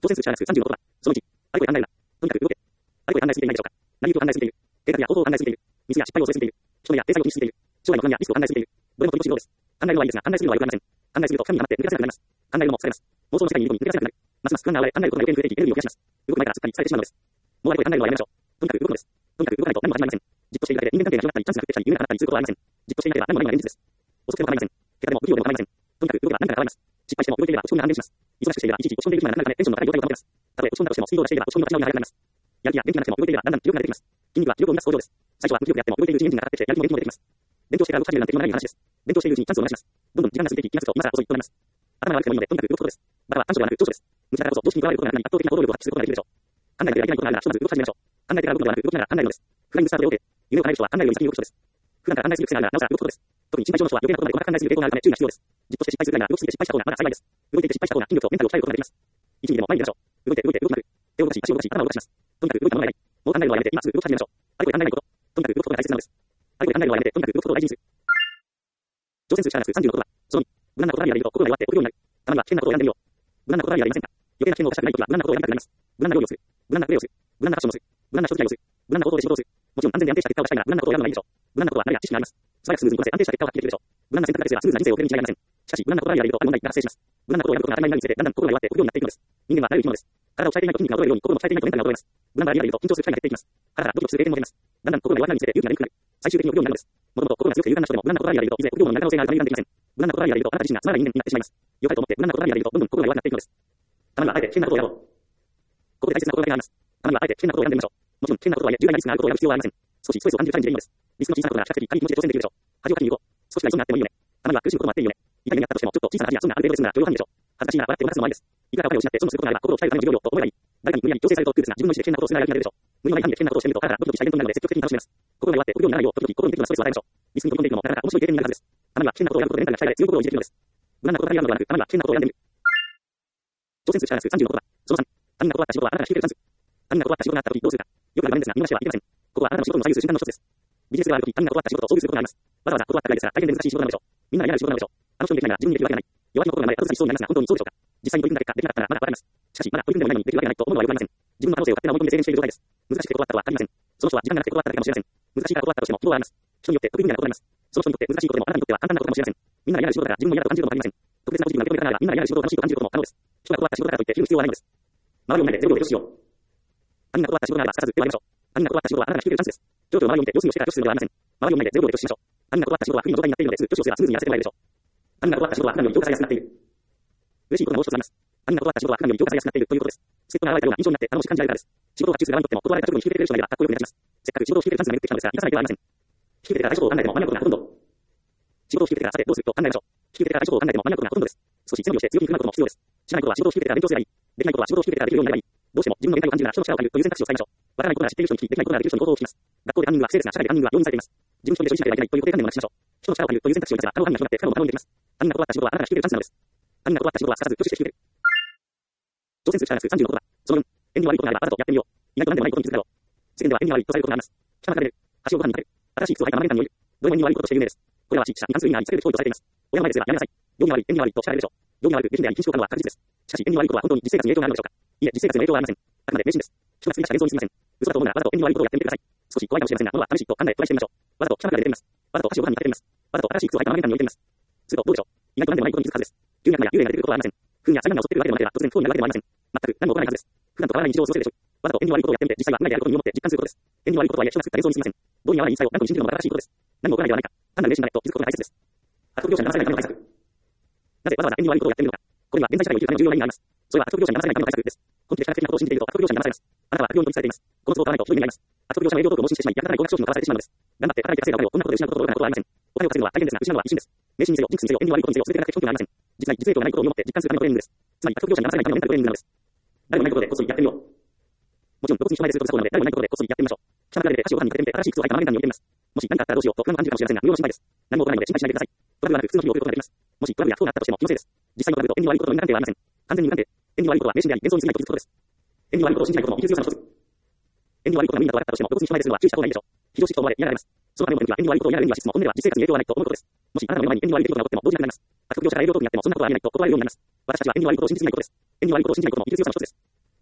当選数社数30のことは、その1、あれこれ考えるな。とにかく動け。あれこれ考えすぎていないでしょうか。何事を考えすぎている。計画や方法を考えすぎている。ミスや失敗を恐れすぎている。人や制裁を気にしすぎている。将来の不安やリスクを考えすぎている。どれも取り戻しようです。考えるのはいいですが、考えすぎるのは良くありません。考えすぎると神に余って抜け出せなくなります。考えるのも疲れます。妄想の世界に抜け出せなくなる。ますます不安が現れ、考えることが余計に増えていき、エネルギーを増やします。動く前からすっかり疲れてしまうのです。もうあれこれ考えるのはやめましょう。とにかく動くのです。とにかく動かないと何も始まりません。じっとしているだけで人間関係が広がったり、チャンスが増えてきたり、夢が叶ったりすることはありません。じっとしていなければ何もないのが現実です。遅くても構いません。結果でも不器用でも構いません。とにかく動けば何かが変わります。失敗しても動いていれば落ち込みが安定します。忙しくしていればいちいち落ち込んでいる暇がなくなるためテンションの高い状態を保てます。たとえ落ち込んだとしてもスピードを出していれば落ち込みの立ち直りが早くなります。やる気や元気がなくても動いていればだんだん気力が出てきます。筋肉は気力を生み出す工場です。最初は無気力であっても動いているうちにエンジンがかかってきてやる気も元気も出てきます。勉強してから動かせるなんて今までない話です。勉強しているうちにチャンスを逃します。どんどん時間が過ぎていき、気がつくと今更遅いとなります。頭が悪くてもいいのでとにかく動くことです。バカは短所ではなく長所です。無知だからこそ常識に加わることがなくなり圧倒的な行動力を発揮することができるでしょう。考えていけないことがあるならひとまず動き始めましょう。考えてから動くのではなく動きながら考えるのです。フライングスタートで OK。夢を叶える人は考えるより先に動く人です。普段から考えすぎる癖があるならなおさら動くことです。特に心配性の人は余計なことまで細かく考えすぎる傾向があるため注意が必要です。じっとして失敗するぐらいなら動きすぎて失敗した方がまだ幸いです。動いていて失敗した方が筋力とメンタルを鍛えることができます。一ミリでも前に出ましょう。動いて動きまくる。手を動かし、足を動かし、頭を動かします。とにかく動いたものがない。もう考えるのはやめて今すぐ動き始めましょう。あれこれ考えないこと。とにかく動くことが大切なのです。あれこれ考えるのはやめてとにかく動くことを大事にする。挑戦数社数30のことは、その2、無難なことがやると心が弱って臆病になる。たまには危険なことを選んでみよう。無難なことはやりませんか。余計な危険を冒したくないときは無難なことをやりたくなります。無難な料理をする。無難なプレーをする。無難なファッションをする。無難な人付き合いをする。無難な行動で仕事をする。もちろん安全で安定した結果を出したいなら無難なことをやるのがいいでしょう。無難なことは慣れや知識があります。素早くスムーズにこなせ安定した結果を発揮できるでしょう。無難な選択がすればスムーズな人生を送れるに違いありません。しかし無難なことがやるとある問題が発生します。無難なことをやることが当たり前になるにつれてだんだん心が弱って臆病になっていくのです。人間は慣れる生き物です。体を鍛えていないと筋肉が衰えるように心も鍛えていないとメンタルが衰えます。無難なアイデアがいると緊張する機会が減っていきます。腹からドキドキする経験も出ます。だんだん心が弱くなるにつれて勇気が出にくくなる。最終的に臆病になるのです。もともと心が強くて勇敢な人でも無難なことがやると以前臆病になる可能性があるため油断できません。無難なことがやるとあなた自身がつまらない人間になってしまいます。良かれと思って無難なことがやるとどんどん心が弱くなっていくのです。たまにはあえて危険なことをやろう。ここで大切な心がけがあります。たまにはあえて危険なことを選んでみましょう。もちろん危険なことはいえ重大なリスクがあることをやる必要はありません。少しストレスを感じるチャレンジでいいのです。リスクの小さなことなら比較的軽い気持ちで挑戦できるでしょう。恥をかきに行こう。少しは急になってもいいよね。たまには苦しむこともあっていいよね。痛い目にあったとしてもちょっと小さな恥や損がある程度ですが許容範囲でしょう。恥ずかしいなら笑ってごまかすのもありです。いくらかお金を失って損をすることがあれば心を鍛えるための授業料と思えばいい。誰かに無理やり強制されると苦ですが自分の意思で危険なことをするならやる気が出るでしょう。無理のない範囲で危険なことをしてみると腹がドキドキしたイベントになるので積極的に楽しめます。心が弱って臆病にならないよう時々心に適度なストレスを与えましょう。リスクに飛び込んでいくのもなかなか面白い経験になるはずです。たまには危険なことをやることでメンタルが鍛えられ強い心を維持できるのです。無難なことだけやるのではなくたまには危険なことをやんでみる。挑戦数社数30のことはその3、他人が断った仕事はあなたが引き受けるチャンス。他人が断った仕事があった時どうするか。よくある場面ですが見逃してはいけません。ここはあなたの仕事の左右する瞬間の一つです。ビジネスではある時他人が断った仕事と遭遇することがあります。わざわざ断ったぐらいですが大変で難しい仕事なのでしょう。みんなが嫌な仕事なのでしょう。あの人にできないなら自分にできるわけがない。弱気の心が生まれ後ずさりしそうになりますが本当にそうでしょうか。実際に取り組んだ結果できなかったらまだわかります。しかしまだ取り組んでもないのにできるわけがないと思うのはよくありません。自分の可能性を勝手な思い込みで制限している状態です。難しくて断ったとは限りません。その人は時間がなくて断っただけかもしれません。難しいから断ったとしても希望はあります。人によって得意分野が異なります。その人にとって難しいことでもあなたにとっては簡単なことかもしれません。みんなが嫌な仕事だから自分も嫌だと感じることもありません。特別なポジティブな受け止め方ならみんなが嫌な仕事を楽しいと感じることも可能です。人が断った仕事だからといって切る必要はないのです。周りを見ないでゼロ秒でよしよう。他人が断った仕事ならばすかさず手を挙げましょう。他人が断った仕事はあなたが引き受けるチャンスです。状況を周りを見て様子見をしてから拒否するのではありません。周りを見ないでゼロ秒で拒否しましょう。他人が断った仕事は不利の状態になっているのですぐ拒否をすればスムーズにやらせてもらえるでしょう。他人が断った仕事は普段より評価されやすくなっている。嬉しいことがもう一つあります。他人が断った仕事は普段より評価されやすくなっているということです。助っ人が現れたような印象になって頼もしく感じられたからです。仕事を発注する側にとっても断られた直後に引き受けてくれる人がいればかっこよく目立ちます。せっかく仕事を引き受けるチャンスが巡ってきたのですが、生かさない手はありません。引き受けてから大丈夫を考えても間に合うことがほとんど。仕事を引き受けてからさてどうすると考えましょう。引き受けてから大丈夫を考えても間に合うことがほとんどです。少し強みをして強気に振る舞うことも必要です。しないことは仕事を引き受けてから勉強すればいい。できないことは仕事を引き受けてからできるようになればいい。どうしても自分の限界を感じるなら人の力を借りるという選択肢を使いましょう。わからないことなら知っている人に聞き、できないことならできる人に行動を聞きます。学校でカンニングは不正ですが社会でカンニングは容認されています。自分一人で処理しなければいけないという固定観念をなくしましょう。人の力を借りるという選択肢を持てば他の犯人が広がって不可能なものにできます。他人が断った仕事はあなたが引き受けるチャンスなのです。他人が断った仕事はすかさず拒否して引き受ける。挑戦数社数30のことはその分縁起悪いことがあればわざとやってみよう。意外と何でもないことに気づくだろう。世間では縁起悪いとされることがあります。汚く食べる。足をご飯にかける。新しい靴を履いたまま玄関に置いる。どれも縁起悪いこととして有名です。これらは地域者に関する意味があり避けるべき行為とされています。親の前ですればやめなさい。行儀悪い、縁起悪いと叱られるでしょう。行儀悪く下品であり禁止を犯うのは確実です。しかし縁起悪いことは本当に実生活に影響があるのでしょうか。いえ、実生活に影響はありません。あくまで迷信です。人が作り出した映像にすみません。嘘だと思うならわざと縁起悪いことをやってみてください。少し怖いかもしれませんが、ものは試しと考えトライしてみましょう。わざと汚くが出てみます。わざと箸をご飯にかけてみます。わざと新しい靴を履いたまま玄関に置いてみます。するとどうでしょう。意外と何でもないことに気づくはずです。急に悪や幽霊が出てくることはありません。不運や災難が襲ってくるわけでもなければ突然不幸になるわけでもありません。全く何も起こらないはずです。普段と変わらない日常を過ごせるでしょう。わざと縁起悪いことをやってみて実際は運命であることに身をもって実感することです。縁起悪いことは人が作った映像にすみません。どうに合わない一切を何度も信じるのも正しいことです。何も起こらないではないか。単なる迷信だねと気づくことが大切です。悪徳業者に騙されないための対策。なぜわざわざ縁起悪いことをやってみるのか。これには現在社会を生きるための重要な意味があります。それは悪徳業者に騙されないための対策です。本気で科学的なことを信じていると悪徳業者に騙されます。あなたは悪用に取りされています。このツボを買わないとひどい目に遭います。悪徳業者の営業トークを盲信してしまい、役立たない高額商品を買わされてしまうのです。頑張って働いて稼いだお金をこんなことで失うことが愚かなことはありません。お金を稼ぐのは大変ですが失うのは一瞬です。迷信にせよ、ジンクスにせよ、縁起悪いことにせよ、全てが根拠がありません。実際、実益がないことを身をもって実感するためのトレーニングです。つまり、悪徳業者に騙されないためのメンタルトレーニングなのです。誰もないことでこっそりやってみよう。もちろん、露骨に人前ですると不作法なので、誰もないことでこっそりやってみましょう。汚くが出て足をご飯にかけてみて、新しい靴を履いたまま玄関に置いてみます。もし何かあったらどうしようと不安を感じるかもしれませんが、無用の心配です。何も起こらないので心配しないでください。トラブルはなく普通の日々を送ることができます。もしトラブルや不幸があったとしても気のせいです。実際のトラブルと縁起悪いことの因果関係はありません。完全に無関係。縁起悪いことは迷信であり、幻想に過ぎないと気づくことです。縁起悪いことを信じないことも生きる強さの一つ。縁起悪いことが無理だと分かったとしても、露骨に人前でするのは注意した方がいいでしょう。非常識と思われ嫌がられます。そのための時は縁起悪いことをやるには質も本音では実生活に影響はないと思うことです。もしあなたの目の前に縁起悪い出来事が起こっても動じなくなります。悪徳業者が営業トークにやってもそんなことはありえないと断れるようになります。私たちは縁起悪いことを信じすぎないことです。縁起悪いことを信じないことも生きる強さの一つです。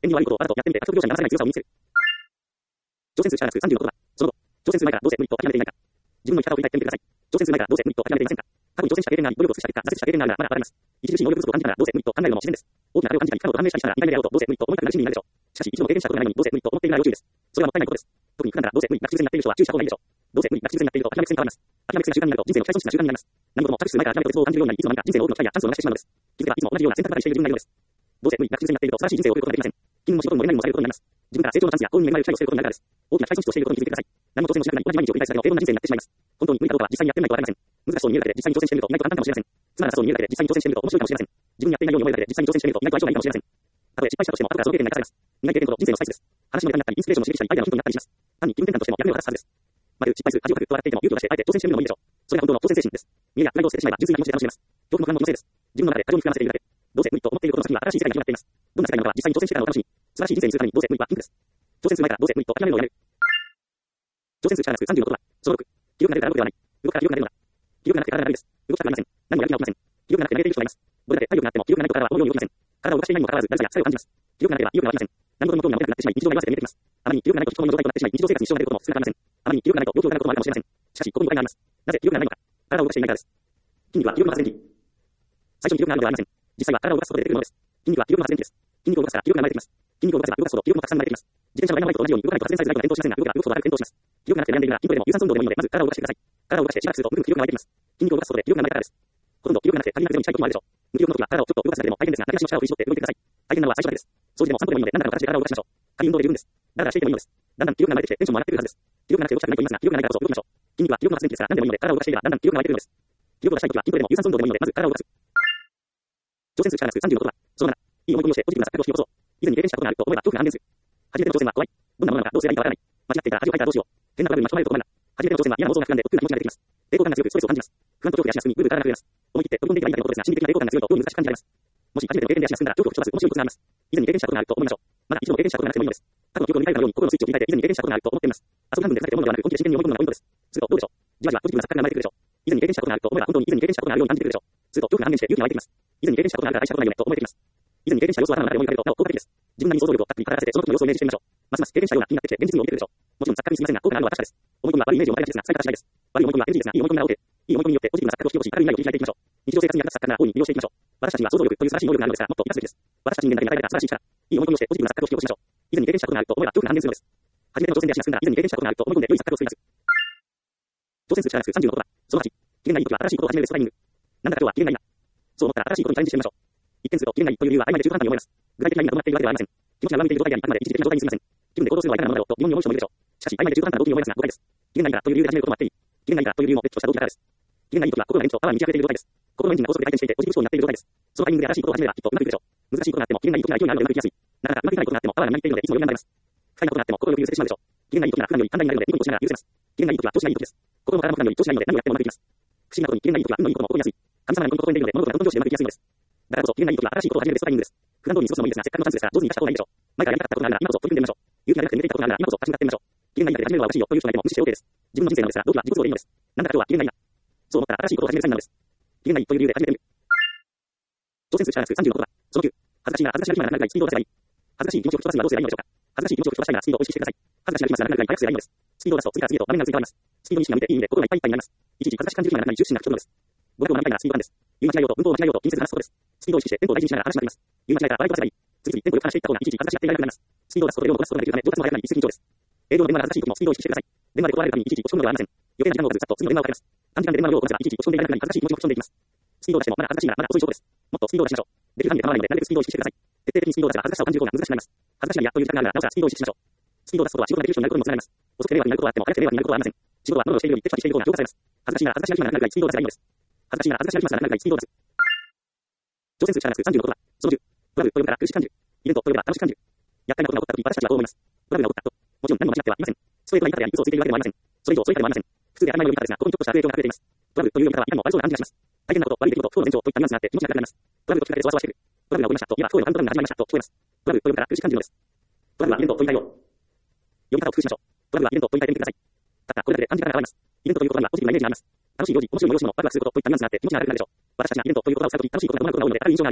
に悪いことをわざとやってみて獲得業者にならせない強さを身につける。挑戦数しかなく36は、その後、挑戦数前からどうせ無理と諦めていないか。自分の生き方を振り返ってみてください。挑戦数前からどうせ無理と諦めていませんか。過去に挑戦した経験があり、努力をした結果、挫折した経験があるならまだ学べます。著しい能力不足を感じたらどうせ無理と考えるのも自然です。大きな壁を感じたり、不可能と判明したりしたら、2回目であろうとどうせ無理と思いたくなる心理になるでしょう。しかし、一度も経験したことがないのにどうせ無理と思っているのは要注意です。それはもったいないことです。特に普段からどうせ無理が口癖になっている人は注意した方がいいでしょう。どうせ無理が口癖になっていると諦め癖に変わります。諦め癖が習慣になると人生の期待損失が習慣になります。何事も着手する前から諦めと絶望を感じるようになり、いつの間にか人生の多くの機会やチャンスを逃してしまうのです。気づけばいつも同じような選択ばかりしている自分がいるのです。どうせ無理が口癖になっていると素晴らしい人生を送ることができません。金も仕事もれないにもされることになります。自分から成長のチャンスや幸運に恵まれる機会を捨てることになるからです。大きな期待損失をしていることに気づいてください。何も挑戦もしなくなり同じ毎日を繰り返すだけの平凡な人生になってしまいます。本当に無理かどうかは実際にやってみないとわかりません。難しそうに見えるだけで実際に挑戦してみると意外と簡単かもしれません。つまらなそうに見えるだけで実際に挑戦してみると面白いかもしれません。自分にやっていないように思えるだけで実際に挑戦してみると意外と相性がいいかもしれません。たとえ失敗したとしても後からその経験が生かされます。苦い経験ほど人生のスパイスです。話のネタになったりインスピレーションの刺激したりアイデアのヒントになったりします。単に気分転換としても役目を果たすはずです。まる失敗する恥をかくと笑っていても勇気を出してあえて挑戦してみるのもいいでしょう。それが本当の挑戦精神です。見栄やプライドを捨ててしまえば純粋な気持ちで楽しめます。恐怖も不安も気のせいです。自分の中で過剰に膨らませているだけ。どうせ無理と思っていることの先には新しい世界が広がっています。どんな世界なのかは実際に挑戦してからお楽しみ。素晴らしい人生にするためにどうせ無理はピンクです。挑戦する前からどうせ無理と諦めるのをやめる。挑戦する力なく36とは、その6、気力が出るから動くではない。動くから気力が出るのだ。気力がなくて体がないです。動きたくありません。何もやる気が起きません。気力がなくて投げている人がいます。どれだけ体力があっても気力がないと体は思うように動きません。体を動かしていないにもかかわらず、誰かや作用を感じます。気力がなければ意欲が湧きません。何事も興味が持てなくなってしまい、日常が弱まって見えてきます。あまりに気力がないと人の状態となってしまい、日常生活に支障が出ることも少なくありません。あまりに気力がないと病気をがることもあるかもしれません。しかし、ここに誤解があります。なぜ気力がないのか。体を動かしていないからです。筋肉は気力の発電機。最初に気力があるのではありません。実際は体を動かすことで出てくるものです。筋肉は気力の発電機です。筋肉を動かしたら気力が生まれてきます。筋肉を動かせば動かすほど気力もたくさん生まれてきます。自転車のマイナーバイクと同じように動かないと発電されづらいので転倒しませんが、動けば動くほど早く転倒します。気力がなくて悩んでいるなら筋トレでも有酸素運動でもいいので、まず体を動かしてください。体を動かしてしばらくするとぐんぐん気力が湧いてきます。筋肉を動かすことで気力がないからです。ほとんど気力がなくて足りなくてゼロに近い時もあるでしょう。無気力の時は体をちょっと動かすだけでも大変ですが、何かしらの力を振り絞って動いてください。大変なのは最初だけです。掃除でも散歩でもいいので、何らかの形で体を動かしましょう。軽い運動で十分です。だらだらしていてもいいのです。だんだん気力が生まれてきてテンションも上がってくるはずです。気力がなくて動きたくないと言いますが、気力がないからこそ動きましょう。筋肉は気力の発電機ですから何でもいいので、体を動かしていればだんだん気力が湧いてくるのです。気力を出したい時は筋トレでも有酸素運動でもいいので、まず体を動かす。挑戦する力なく36とは、その7、いい思い込みをしてポジティブな錯覚を引き起こそう。以前に経験したことがあると思えば恐怖が安定する。初めての挑戦は怖い。どんなものなのかどうすればいいかわからない。間違っていたら恥をかいたらどうしよう。変なトラブルに巻き込まれることもあるな。初めての挑戦は嫌な妄想が膨らんで億劫な気持ちが出てきます。抵抗感が強くストレスを感じます。不安と恐怖で足がすくみ、ブルブル体が震えます。思い切って飛び込んでいけばいいだけのことですが、心理的な抵抗感が強いとどうに難しく感じられます。もし初めての経験で足がすくんだら恐怖を吹き飛ばす面白いコツがあります。以前に経験したことがあると思いましょう。まだ一度も経験したことがなくてもいいのです。過去の記憶を振り返るかのように心のスイッチを切り替えて以前に経験したことがあると思っています。遊び半分でふざけて思うのではなく本気で真剣に思い込むのがポイントです。するとどうでしょう。じわじわポジティブな錯覚が生まれてくるでしょう。以前に経験したことがあると思えば本当に以前に経験したことがあるように感じてくるでしょう。すると恐怖が半減して勇気が湧いてきます。以前に経験したことがあるから愛したことないよねと思えてきます。以前に経験した様子を頭の中で思い浮かべるとなお効果的です。自分なりに想像力をたっぷり語らせてその時の様子をイメージしてみましょう。ますます経験したような気になってきて現実にも見てくるでしょう。もちろん錯覚にすみませんが効果があるのは確かです。思い込みは悪いイメージを与えがちですが使い方次第です。悪い思い込みは NG ですがいい思い込みなら OK。いい思い込みによってポジティブな錯覚を引き起こし軽い未来を切り開いていきましょう。日常生活に役立つ錯覚なら大いに利用していきましょう。私たちには想像力という素晴らしい能力があるのですがもっと活かすべきです。私たち人間だけに与えられた素晴らしい力。いい思い込みをしてポジティブな錯覚を引き起こしましょう。以前に経験したことがあると思えば恐怖が半減するのです。初めての挑戦で足がすくんだ以前に経験したことがあると思い込んで良い錯覚を作ります。挑戦する力なく36とは、その8、機嫌がいい時は新しいことを始めるベストタイミング。なんだか今日は機嫌がいいな。そう思ったら新しいことにチャレンジしてみましょう。一見すると機嫌がいいという理由は曖昧で中途半端に思えます。具体的な意味が伴っているわけではありません。気持ちが上向いている状態であり、あくまで一時的な状態にすみません。気分で行動するのは痛いなものだろうと疑問に思う人もいるでしょう。しかし曖昧で中途半端な動機に思えますが誤解です。機嫌がいいからという理由で始めることもあっていい。機嫌がいいからという理由も別とした動機だからです。機嫌がいい時は心がエンジンとパワーに満ち溢れている状態です。心のエンジンが高速で回転していてポジティブ思考になっている状態です。そのタイミングで新しいことを始めればきっとうまくいくでしょう。難しいことがあっても機嫌がいい時が勢いがあるのでうまくいきやすい。なかなかうまくいかないことがあってもパワーがみなぎっているのでいつも余裕が生まれます。不快なことがあっても心を許せてしまうでしょう。機嫌がいい時なら普段より簡単になるのでニコニコしながら許せます。機嫌がいい時は調子がいい時です。心も体も普段より調子がいいので何をやってもうまくいきます。不思議なことに機嫌がいい時は運のいいことも起こりやすい。神様がニコニコと飛んでいるので物事がどんどん上してうまくいきやすいのです。だからこそ機嫌がいい時は新しいことを始めるベストタイミングです。普段通りに過ごすのもいいですがせっかくのチャンスですから上手に生かした方がいいでしょう。前からやりたかったことがあるなら今こそ取り組んでみましょう。勇気がなくて抜けていたことがあるなら今こそ立ち向かってみましょう。機嫌がいいだけで始めるのはおかしいよという人がいても無視して OK です。自分の人生なのですが動機は自己都合でいいのです。なんだか今日は機嫌がいいな。そう思ったら新しいことを始めるサインなのです。機嫌がいいという理由で始めてみる。挑戦する力なく36とは、その9、恥ずかしいな恥ずかしいななるぐらいスピードを出せばいい。恥ずかしい気持ちを吹き飛ばすにはどうすればいいのでしょうか。恥ずかしい気持ちを吹き飛ばしたいならスピードを意識してください。恥ずかしいな気持ちがなるぐらい速くすればいいのです。スピードを出すと次から次へと場面が移り変わります。スピードに意識が向いていい意味で心がいっぱいいっぱいになります。いちいち恥ずかしく感じる暇がなくなり重視しなくてものです。語学を学びたいならスピード感です。言い間違いようと文法を間違えようと気にせず話すことです。スピードを意識してテンポを大事にしながら話します。言い間違えたら笑い飛ばせばいい。次々テンポよく話していった方がいちいち恥ずかしがっていられなくなります。スピードを出すことで量を飛ばすことができるため上達も早くなり一石二鳥です。営業の電話が恥ずかしい時もスピードを意識してください。電話で断られるためにいちいち落ち込むのではありません。余計な時間をかけずさっと次の電話をかけます。短時間で電話の量をこなせばいちいち落ち込んでいられなくなり恥ずかしい気持ちも吹き飛んでいきます。スピードを出してもまだ恥ずかしいならまだ遅い証拠です。もっとスピードを出しましょう。できる範囲で構わないのでなるべくスピードを意識してください。徹底的にスピードを出せば恥ずかしさを感じる方が難しくなります。恥ずかしいなやという時間があるならなおさらスピードを意識しましょう。スピードを出すことは仕事ができる人になることにもつながります。遅くて迷惑になることはあっても早くて迷惑になることはありません。仕事は物をしているよりテキパキしている方が評価されます。恥ずかしいな恥ずかしいななるぐらいスピードを出せばいいのです。恥ずかしいな恥ずかしいななるぐらいスピードを出す。挑戦する力なく36とは、その10、トラブルと呼べたら苦しく感じる。イベントと呼べば楽しく感じる。厄介なことが起こった時私たちはどう思います。トラブルが起こったと。もちろん何も間違ってはいません。ストレートな言い方や嘘をついているわけでもありません。それ以上そういう方でもありません。普通で当たり前の呼び方ですが、ここにちょっとした悪影響が隠れています。トラブルという呼び方は今も悪そうな感じがします。大変なこと、悪い出来事、不幸の延長といったニュアンスがあって気持ちが暗くなります。トラブルと聞かれてそわそわしてくる。トラブルが起こりましたと言えば不幸のカウントダウンが始まりましたと聞こえます。トラブルと呼べたら苦しく感じるのです。トラブルはイベントと言い換えよう。呼び方を工夫しましょう。トラブルはイベントと言い換えてみてください。たったこれだけで感じ方が変わります。イベントという言葉にはポジティブなイメージがあります。楽しい行事、面白い催し物、ワクワクすることといったニュアンスがあって気持ちが悪くなるでしょう。私たちにはイベントという言葉を使うとき楽しいことが伴うことが多いのである印象があります。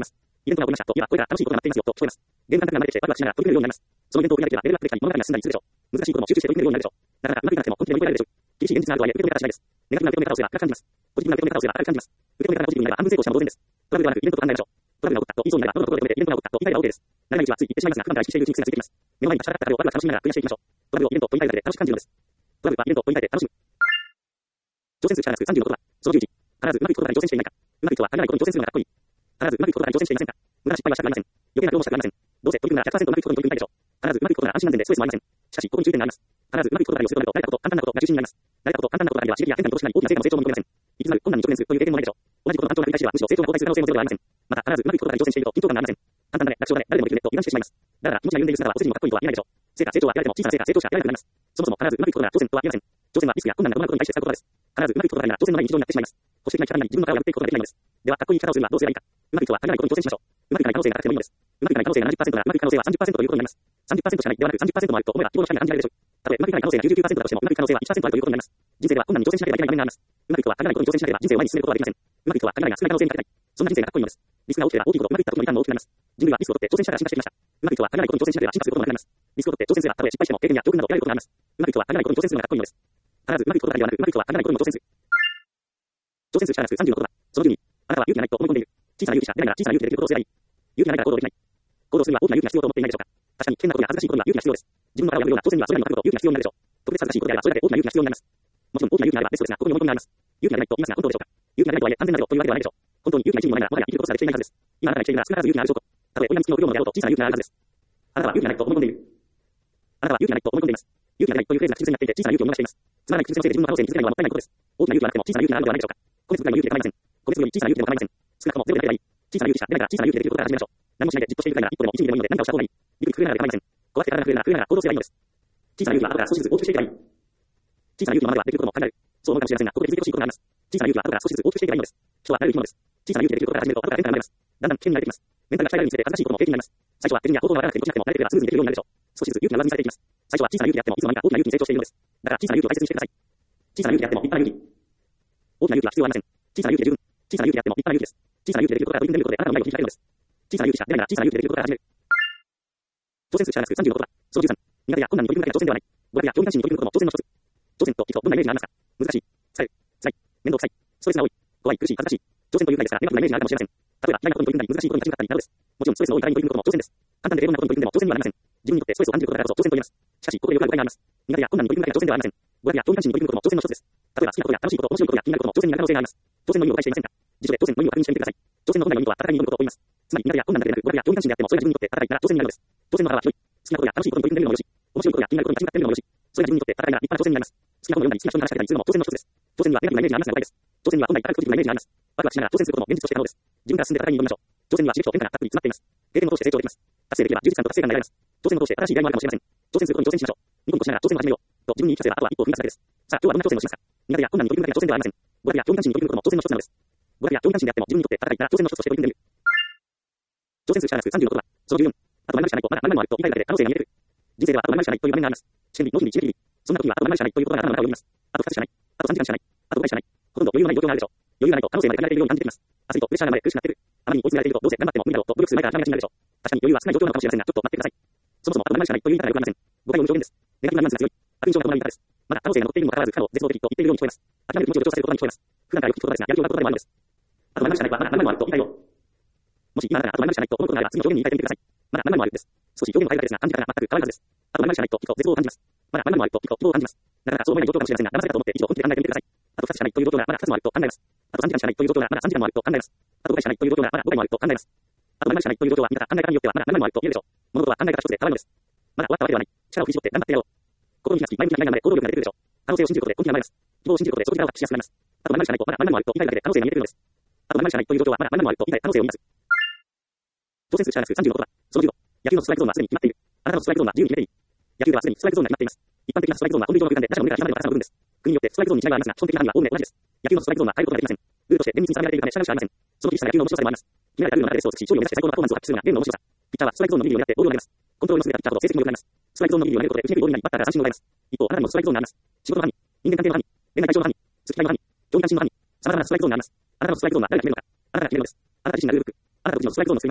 イベントが起こりました。と言えば、声から楽しいことが待っていますよ。と聞こえます。ゲーム感覚が慣れてきてワクワクしながら取り組めるようになります。そのイベントを振り上げては、レベルアップできたり、物語が進んだりするでしょう。難しいことも集中して取り組めるようになるでしょう。なかなかうまくいかなくても本気で乗り越えられるでしょう。厳しい現実があるとはいえ、受け止め方次第です。ネガティブな受け止め方をすれば暗く感じます。ポジティブな受け止め方をすれば明るく感じます。受け止め方がポジティブになれば半分成功したも同然です。トラブルではなくイベントと考えましょう。トラブルが起こったと言いそうになれば、喉のところで止めてイベントが起こったと言い換えれば OK です。慣れないうちはつい言ってしまいますが、普段から意識しているうちに癖がついてきます。目の前に立ちはだかった壁をワクワク楽しみながらクリアしていきましょう。トラブルをイベントと言い換えるだけで楽しく感じるのです。トラブルはイベントと言い換えて楽しむ。挑戦する力がつく36言葉。その11。必ずうまくいくことに挑戦していないか。うまくいくとは限らないことに挑戦するのがかっこいい。必ずうまくいくことに挑戦していませんか。無駄な失敗はしたくありません。余計な苦労もしたくありません。どうせ取り組むなら 100% うまくいくことに取り組みたいでしょう。必ずうまくいくことなら安心安全でストレスもありません。しかし、ここに注意点があります。必ずうまくいくことがするとなると、慣れたこと、簡単なことが中心になります。慣れたこと、簡単なことだけでは刺激や変化に戻しない大きな成果も成長も見込めません。いつまで困難に挑戦するという経験もないでしょう。同じことの反対を繰り返しては、むしろ成長が後退する可能性もゼロではありません。また、必ずうまくいくことに挑戦していると緊張感がありません。簡単だね、楽勝だね、誰でもできるねと油断してしまいます。だから、気持ちが緩んでいる姿はお世辞にもかっこいいとは言えないでしょう。成長は得られても小さな成果、成長しか得られなくなります。そもそも必ずうまくいくことなら挑戦とは言えません。挑戦はリスクや困難なものに対して使うことです。必ずうまくいくことがないなら挑戦のない日常になってしまいます。保守的な力になり自分の殻を破っていくことができないのです。では、かっこいい生き方をするにはどうすればいいか。うまくいくとは限らないことに挑戦しましょう。うまくいかない可能性が高くてもいいのです。うまくいかない可能性が70%ならうまくいく可能性は30%ということになります。30%しかないではなく30%もあると思えば希望の光が感じられるでしょう。たとえうまくいかない可能性が99%だとしてもうまくいく可能性は1%あるということになります。人生では困難に挑戦しなければいけない場面があります。うまくいくとは限らないことに挑戦しなければ人生を前に進めることはできません。うまくいくとは限らないが少ない可能性に勝てない。そんな人生がかっこいいのです。リスクが大きければ大きいほどうまくいった時のリターンも大きくなります。人類はリスクを取って挑戦しながら進化してきました。うまくいくとは限らないことに挑戦しなければ進化することもなくなります。リスクを取って挑戦すればたとえ失敗しても経験や教訓など得られることがあります。うまくいくとは限らないことに挑戦するのがかっこいいのです。必ずうまくいくことだけではなく、うまくいくとは限らないことにも挑戦する。挑戦する力がつく36言葉。その12。あなたは勇気がないと思い込んでいる。小さな勇気しか出ないなら小さな勇気でできることをすればいい。勇気がないから行動できない。行動するには大きな勇気が必要と思っていないでしょうか。確かに危険なことや恥ずかしいことには勇気が必要です。自分の殻を破るような挑戦にはそれにも覚悟、勇気が必要になるでしょう。特別恥ずかしいことであればそれだけ大きな勇気が必要になります。もちろん大きな勇気があればベストですが、ここに思い込みがあります。勇気がないと言いますが本当でしょうか。勇気がないとはいえ安全だよというわけではないでしょう。本当に勇気が一にもないならもはや生きることさえできていないはずです。今あなたが生きているなら少なからず勇気がある証拠。たとえ親の月の不良のであろうと小さな勇気があるはずです。あなたは勇気がないと思い込んでいる。あなたは勇気がないと思い込んでいます。勇気がないというフレーズが口癖になっていて小さな勇気を逃しています。つまらない口癖のせいで自分の可能性に気づけないのはもったいないことです。大きな勇気がなくても小さな勇気があるのではないでしょうか。個別ぐらいの勇気で構いません。個別より小さな勇気でも構いません。少なくともゼロであればいい。小さな勇気しか出ないから小さな勇気でできることから始めましょう。何もしないでじっとしているくらいなら一歩でも1ミリでもいいので何かをした方がいい。ビクビク震えながらで構いません。怖くて体が震えるなら震えながら行動すればいいのです。小さな勇気は後から少しずつ大きくしていけばいい。小さな勇気のままではできることも考えられる。そう思うかもしれませんが、ここで気づいてほしいことがあります。小さな勇気は後から少しずつ大きくしていけばいいのです。人はなれる生き物です。小さな勇気でできることから始めると後から変化が生まれます。だんだん危険に慣れてきます。メンタルが鍛えられるにつれて恥ずかしいことも経験になります。最初は手順や行動がわからなくてもしなくても慣れてくればスムーズにできるようになるでしょう。少しずつ勇気が上積みされていきます。最初は小さな勇気であってもいつの間にか大きな勇気に成長しているのです。だから小さな勇気を大切にしてください。小さな勇気であっても立派な勇気。大きな勇気は必要ありません。小さな勇気で十分。小さな勇気であっても立派な勇気です。小さな勇気でできることから取り組んでみることであなたの前を切り開けるのです。小さな勇気しか出ないなら小さな勇気でできることから始める。挑戦する力がつく35言葉。その13。苦手や困難に取り組むだけが挑戦ではない。娯楽や競技男子に取り組むことも挑戦の一つ。挑戦ときっとどんなイメージがありますか。難しい、疲れる、辛い、面倒くさい、ストレスが多い、怖い、苦しい、恥ずかしい。挑戦というくらいですからネガティブなイメージがあるかもしれません。例えば嫌いなことに取り組んだり難しいことに立ち向かったりなどです。もちろんストレスの多い課題に取り組むことも挑戦です。簡単で平凡なことに取り組んでも挑戦にはなりません。自分にとってストレスを感じることだからこそ挑戦と言います。しかしここでよくある誤解があります。苦手や困難に取り組むだけが挑戦ではありません。娯楽や競技男子に取り組むことも挑戦の一つです。例えば好きなことや楽しいこと、面白いことや気になることも挑戦になる可能性があります。挑戦の意味を誤解していませんか。辞書で挑戦の意味を確認してみてください。挑戦の本来の意味とは戦いに挑むことを言います。つまり苦手や困難だけでなく娯楽や競技男子であってもそれが自分にとって戦いなら挑戦になるのです。挑戦の幅は広い。好きなことや楽しいことに取り組んでみるのもよし、面白いことや気になることに立ち向かってみるのもよし、それが自分にとって戦いなら立派な挑戦になります。好きな本を読んだり好きな人に話しかけたりするのも挑戦の一つです。挑戦にはネガティブなイメージがありますが誤解です。挑戦には本来高いポジティブなイメージがあります。ワクワクしながら挑戦することも現実として可能です。自分から進んで戦いに挑みましょう。挑戦には刺激と変化がたっぷり詰まっています。経験を通して成長できます。達成できれば充実感と達成感が得られます。挑戦を通して新しい出会いもあるかもしれません。挑戦することに挑戦しましょう。ニコニコしながら挑戦を始めようと自分に言い聞かせればあとは一歩踏み出すだけです。さあ今日はどんな挑戦をしますか。苦手や困難に取り組むだけが挑戦ではありません。娯楽や競技男子に取り組むことも挑戦の一つなのです。娯楽や競技男子であっても自分にとって戦いなら挑戦の一つとして取り組んでみる。挑戦する力がつく30の言葉。その14。あと〇〇しかないとまだ〇〇もあると言い換えるだけで可能性が見えてくる。人生ではあと〇〇しかないという場面があります。試験日、納期に、締め切り日。そんな時にはあと〇〇しかないということが頭の中を呼びます。あと2つしかない。あと3時間しかない。あと5回しかない。ほとんど余裕のない状況があるでしょう。余裕がないと可能性まで限られているように感じてきます。焦りとプレッシャーが生まれ苦しくなってくる。あまりに追い詰められているとどうせ頑張っても無理だろうと努力する前から諦めがちになるでしょう。確かに余裕は少ない状況なのかもしれませんがちょっと待ってください。そもそもあと〇〇しかないという言い方がよくありません。誤解を生む表現です。ネガティブなニュアンスが強い。悪印象が伴う言い方です。まだ可能性が残っているにもかかわらず不可能、絶望的と言っているように聞こえます。諦める気持ちを助長される言葉に聞こえます。普段からよく聞く言葉ですがやる気を奪う言葉でもあるのです。あと〇〇しかないはまだ〇〇もあると言い換えよう。もし今あなたがあと〇〇しかないと思うことがあれば次の表現に言い換えてみてください。まだ〇〇もあるです。少し表現を変えるだけですが感じ方が全く変わるはずです。あと〇〇しかないと聞くと絶望を感じます。まだ〇〇もあると聞くと希望を感じます。なかなかそう思えない状況かもしれませんが騙されたと思って一度本気で考えてみてください。あと2つしかないという状況がまだ2つもあると考えます。あと3時間しかないという状況がまだ3時間もあると考えます。あと5回しかないという状況がまだ5回もあると考えます。あと〇〇しかないという状況は見方考え方によってはまだ〇〇もあると言えるでしょう。物事は考え方一つで変わるのです。まだ終わったわけではない。力を振り絞って頑張ってやろう。心に気がつき前向きな未来まで行動力が出てくるでしょう。可能性を信じることで根気が生まれます。希望を信じることでその力を発揮しやすくなります。あと〇〇しかないとまだ〇〇もあると言い換えるだけで可能性が見えてくるのです。あと〇〇しかないという状況はまだ〇〇もあると言い換え可能性を見ます。挑戦する力がつく35言葉。その15。野球のストライクゾーンはすでに決まっている。あなたのストライクゾーンは自由に決めていい。野球ではすでにストライクゾーンが決まっています。一般的なストライクゾーンは本塁上の空間で打者の胸が決まるのが固さの部分です。国によってストライクゾーンに違いがありますが、基本的な範囲はおおむね同じです。野球のストライクゾーンは変えることができません。ルールとして厳密に定められているため従うしかありません。その厳しさが野球の面白さでもあります。決められたルールの中でレースを尽くし勝利を目指して最高のパフォーマンスを発揮するのがゲームの面白さ。ピッチャーはストライクゾーンのギリを狙ってボールを投げます。コントロールの優れたピッチャーほど成績も良くなります。ストライクゾーンのギリを投げることで打ちにくいボールになりバッターが三振を奪います。一方、あなたにもストライクゾーンがあります。仕事の範囲、人間関係の範囲、恋愛対象の範囲、付き合いの範囲、競技関心の範囲、様々なストライクゾーンがあります。あなたのストライクゾーンは誰が決めるのか。あなたが決めるのです。あなた自身がルールブック。あなた独自のストライクゾーンを作りましょう。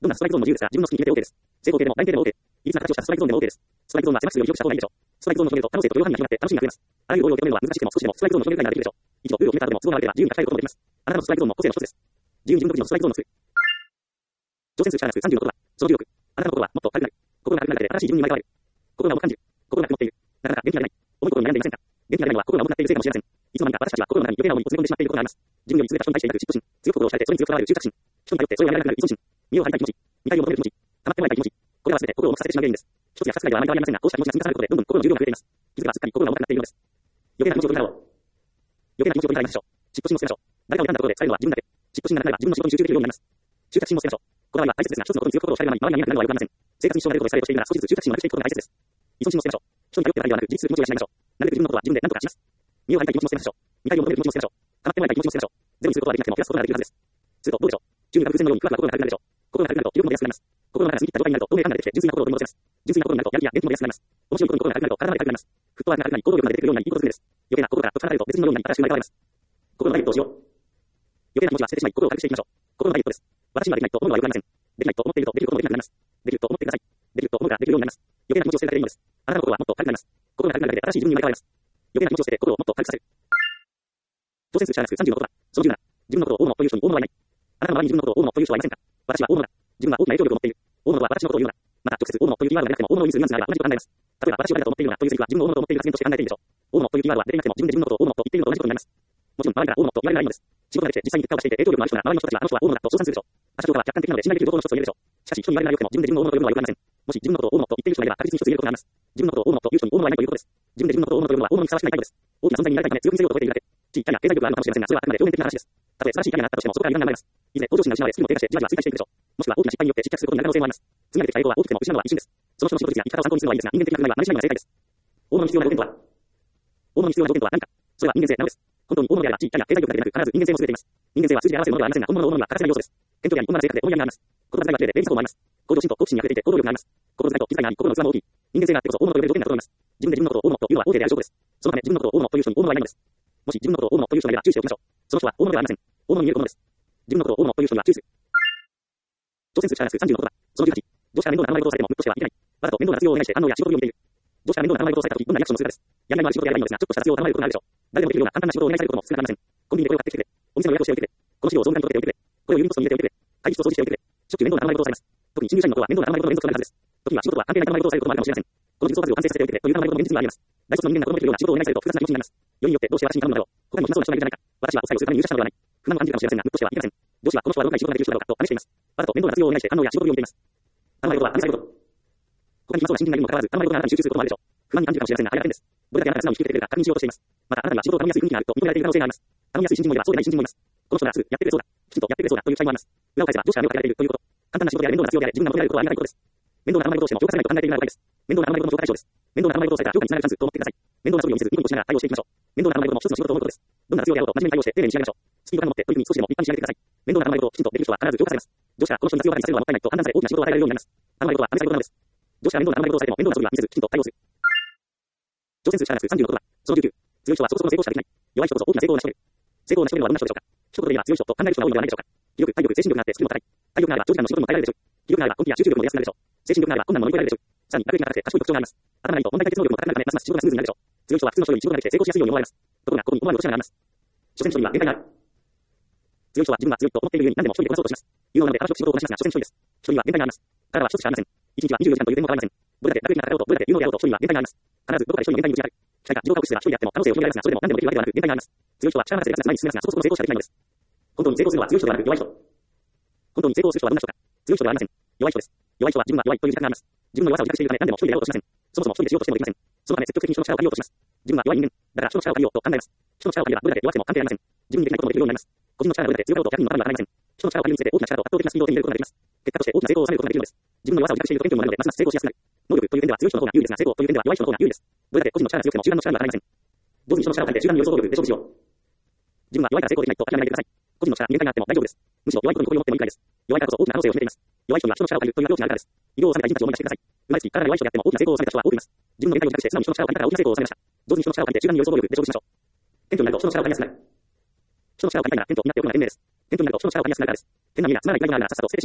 どんなストライクゾーンも自由ですが、自分の好きに入れて OK です。成功形でもライン形でも OK。いびつな形をしたストライクゾーンでも OK です。ストライクゾーンは狭くするより広くした方がいいでしょう。ストライクゾーンの広げると可能性と両方に広がって楽しみが増えます。あらゆるゴールを認めるのは難しくても少しでもストライクゾーンの広げるができるでしょう。一度ルールを決めた後でも都合が悪ければ自由に書き換えることもできます。あなたのストライクゾーンも個性の一つです。自由に自分独自のストライクゾーンを作る。挑戦数しかなく30のことは、その重力。あなたの心はもっと軽くなる。心が軽くなるだけで新しい自分に生まれ変わる。心が重く感じる。心が曇っている。なかなか元気が出ない。重い心に悩んでいませんか？元気が出ないのは心が重くなっているせいかもしれません。いつの間にか私たちは心の中に余計な思いを詰め込んでしまっていることがあります。自分より優れた人に対して抱く嫉妬心、強く心を押されてそれに強く現れる執着心、人に頼ってそれをやめなくなる依存心、身を張りたい気持ち、見たいを求める気持ち、溜まってもらいたい気持ち、これらは全て心を重くさせてしまう原因です。一つや二つくらいではあまり変わりませんが、こうした気持ちが積み重なることでどんどん心の重量が増えています。気づけばすっかり心が重くなっているのです。余計な気持ちを取り払おう。余計な気持ちを取り払いましょう。嫉妬心を捨てましょう。誰かを選んだことで使えるのは自分だけ。嫉妬心がなくなれば自分の仕事に集中できるようになります。執着心も捨てましょう。こだわりは大切ですが、一つのことに強く心を惹かれる前に周りが見えなくなるのはよくありません。生活に支障が出ることでさえとしているなら少しずつ執着心をなくしていくことが大切です。依存心も捨てましょう。人に頼ってばかりではなく自立する気持ちを養いましょう。なるべく自分のことは自分で何とかします。身を張りたい気持ちも捨てましょう。見たいを求める気持ちも捨てましょう。溜まってもらいたい気持ちも捨てましょう。全部することはできなくても増やすことができるはずです。するとどうでしょう。準備が偶然のようにふわふわ心が軽くなるでしょう。心が軽くなると気力も出やすくなります。心の中が過ぎた状態になると透明感が出てきて純粋な心を取り戻せます。純粋な心になるとやる気や元気も出やすくなります。面白いことに心が軽くなると体まで軽くなります。フットワークが軽くなり行動力が出てくるようになりいいことずくです。余計な心から解かれると別人のようになり新しく生まれ変わります。心のダイエットをしよう。余計な気持ちは捨ててしまい心を軽くしていきましょう。心のダイエットです。私にはできないと思うのはよくありません。できないと思っているとできることもできなくなります。できると思ってください。できると思うからできるようになります。余計な気持ちを捨てるだけでいいのです。あなたの心はもっと軽くなります。心が軽くなるだけで新しい自分に生まれ変わります。余計な気持ちを捨てて心をもっと軽くさせる。挑戦数しかなく30のことは、その17。自分のことを大物という人に大物はいない。あなたの周りに自分のことを大物という人はいませんか？私は大物だ。自分は大きな影響力を持っている。大物は私のことを言うな。また直接大物というキーワードがなくても大物を意味するニュアンスがあれば同じことになります。例えば私は誰だと思っているのかというセリフは自分の大物と思っている発言として考えていいでしょう。大物というキーワードは出ていなくても自分で自分のことを大物と言っているのと同じことになります。もちろん周りから大物と言われないのです。仕事ができて実際に結果を出していて影響力のある人なら周りの人たちはあの人は大物だと称賛するでしょう。他者評価は客観的なので信頼できる情報の一つと言えるでしょう。しかし人に言われないよくても自分で自分の大物と呼ぶのはよくありません。もし自分のことを大物と言っている人がいれば確実に一つ言えることがあります。自分のことを大物という人に大物はいないということです。自分で自分のことを大物と呼ぶのは大物にふさわしくない態度です。大きな存在になりたいため強気にせよと超えているだけ。地位や経済力があるのかもしれませんが、それはあくまで表面的な話です。たとえ素晴らしいキャリアがあったとしてもそこから歪んだが生まれます。いずれ向上心が失われスキルも低下してじわじわ衰退していくでしょう。もしくは大きな失敗によって失脚することになる可能性もあります。積み上げてきた栄光は大きくても失うのは一瞬です。その人の仕事術や生き方を参考にするのはいいですが、人間的な考えは真似しないのが正解です。大物に必要な条件とは大物に必要な条件とは何か。それは人間性なのです。本当に大物であれば地位、キャリア、経済力だけでなく必ず人間性も優れています。人間性は数字で表せるものではありませんが、本物の大物には欠かせない要素です。謙虚であり、本物な性格で思いやりがあります。言葉遣いが綺麗で礼儀作法もあります。向上心と好奇心に溢れていて行動力があります。心遣いと気遣いがあり、心の器も大きい。人間性があってこそ大物と呼べる条件だと思います。自分で自分のことを大物というのは大手である証拠です。そのため自分のことを大物という人に大物はいないのです。もし自分のことを大物という人がいれば注意しておきましょう。その人は大物ではありません。大物に見えるものです。自分のことを大物という人には注意する。挑戦数しかなく30のことだ。その18。どうしたら面倒な頼まれ事をされてもムッとしてはいけない。わざと面倒な活用をお願いして反応や仕事ぶりを見ている。どうしたら面倒な頼まれ事をされたときどんなリアクションをするかです。やりがいのある仕事でやりたいのですが、ちょっとした活用を頼まれることがあるでしょう。誰でもできるような簡単な仕事をお願いされることも少なくありません。コンビニで声をかけてきてくれ。お店の予約をしておいてくれ。この資料を総務課に届けておいてくれ。これを郵便ポストに入れておいてくれ。会議室を掃除しておいてくれ。しょっちゅう面倒な頼まれ事をされます。特に新入社員の頃は面倒な頼まれ事の連続となるはずです。時には仕事は関係ない頼まれ事をされることもあるかもしれません。この実装数を完成させておいてくれという頼まれ事も現実にはあります。大卒の人間が子供にできるような仕事をお願いされると複雑な気持ちになります。よりによってどうして私に頼むのだろう。他にも暇そうな人がいるじゃないか。私はお裁をするために入社したのではない。不満を感じるかもしれませんが、ムッとしてはいけません。上司はこの人はどこかに仕事ができる人だろうかと試しています。わざと面倒な活用をお願いして反応や仕事ぶりを見ています。頼まれ事は何されること。他に暇そうな新人がいるにもかかわらず、頼まれ事があなたに集中することもあるでしょう。不安に感じるかもしれませんが、あれは変です。どれだけあなたが素直に引き受けてくれるか確認しようとしています。またあなたには仕事を頼みやすい雰囲気があると認められている可能性があります。頼みやすい新人もいればそうでない新人もいます。この人ならすぐやってくれそうだ。きちんとやってくれそうだという期待もあります。裏を返せば上司が目をかけられているということ。簡単な仕事であれ面倒な必要であれ自分が求められることはありがたいことです。面倒な頼まれ事をしても評価されないと考えているなら誤解です。面倒な頼まれ事の評価対象です。面倒な頼まれ事をされたら評価につながるチャンスと思ってください。面倒な処理を見せずニコニコしながら対応していきましょう。面倒な頼まれ事も一つの仕事と思うことです。どんな活用であろうと真面目に対応して丁寧に仕上げましょう。スピード感を持って取り組み少しでも立派に仕上げてください。面倒な頼まれ事をきちんとできる人は必ず評価されます。上司がこの人に活用がされるのはもったいないと判断され大きな仕事を与えられるようになります。頼まれ事は試されることなのです。上司が面倒な頼まれ事をされても面倒な処理は見せずきちんと対応する。挑戦数しかなく30のことだ。その19。強い人はそこそこの成功しかできない。弱い人こそ大きな成功を成し遂げる。成功を成し遂げるのはどんな人でしょうか。一言で言えば強い人と考える人が多いのではないでしょうか。気力、体力、精神力があってスキルも高い。体力があれば長時間の仕事にも耐えられるでしょう。気力があれば根気や集中力も出やすくなるでしょう。精神力があれば困難も乗り越えられるでしょう。さらに学歴が高くて賢い特徴があります。頭がいいと問題解決能力も高くなるためますます仕事がスムーズになるでしょう。強い人は普通の人より仕事ができて成功しやすいように思われます。ところがここに思わぬ落とし穴があります。所詮人には限界がある。強い人は自分が強いと思っているゆえに何でも一人でこなそうとします。有能なので彼女と仕事をこなしますが、所詮一人です。人には限界があります。彼らは一つしかありません。一日は24時間という電話がありません。どれだけ楽になろうと、どれだけ有能であろうと、人には限界があります。必ずどこかで人に限界に打ち当たる。機械が自動化を駆使すれば一人であっても可能性を広げられますが、それでも何でもできるわけではなく限界があります。強い人は力がせで前に進めますが、そこそこの成功しかできないのです。本当に成功するのは強い人ではなく弱い人。本当に成功する人はどんな人か。強い人ではありません。弱い人です。弱い人は自分は弱いという自覚があります。自分の弱さを自覚しているため何でも一人でやろうとしません。そもそも一人でしようとしてもできません。そのため積極的に人の力を借りようとします。自分は弱い人間。だから人の力を借りようと考えます。人の力を借りればどれだけ弱くても関係ありません。自分にできないこともできるようになります。個人の力がどれだけ強いかどうと逆に分かるのは分かりません。人の力を借りるにつれて大きな力と圧倒的なスピードを手に入れることができます。結果として大きな成功を収めることができるのです。自分の弱さを自覚していると謙虚になるのでますます成功しやすくなる。能力という点では強い人の方が有利ですが、成功という点では弱い人の方が有利です。どれだけ個人の力が強くても集団の力が足りません。同時に人の力を借りて集団に寄り添う能力で勝負しよう。自分は弱いから成功できないと諦めないでください。個人の力に限界があっても大丈夫です。むしろ弱いことに誇りを持ってもいいからです。弱いからこそ大きな可能性を秘めています。弱い人には人の力を借りるというアプローチがあるからです。医療を収めた人たちを思い出してください。生まれつき体が弱い人であっても大きな成功を収めた人は多くいます。自分の限界を自覚して素直に人の力を借りたから大きな成功を収めました。同時に人の力を借りて集団に寄り添う能力で勝負しましょう。謙虚になると人の力を借りやすくなる。人の力を借りたいなら謙虚になっておくのが賢明です。謙虚になると人の力を借りやすくなるからです。変な見えがつまらない意外ならさっさと捨ててしまいましょう。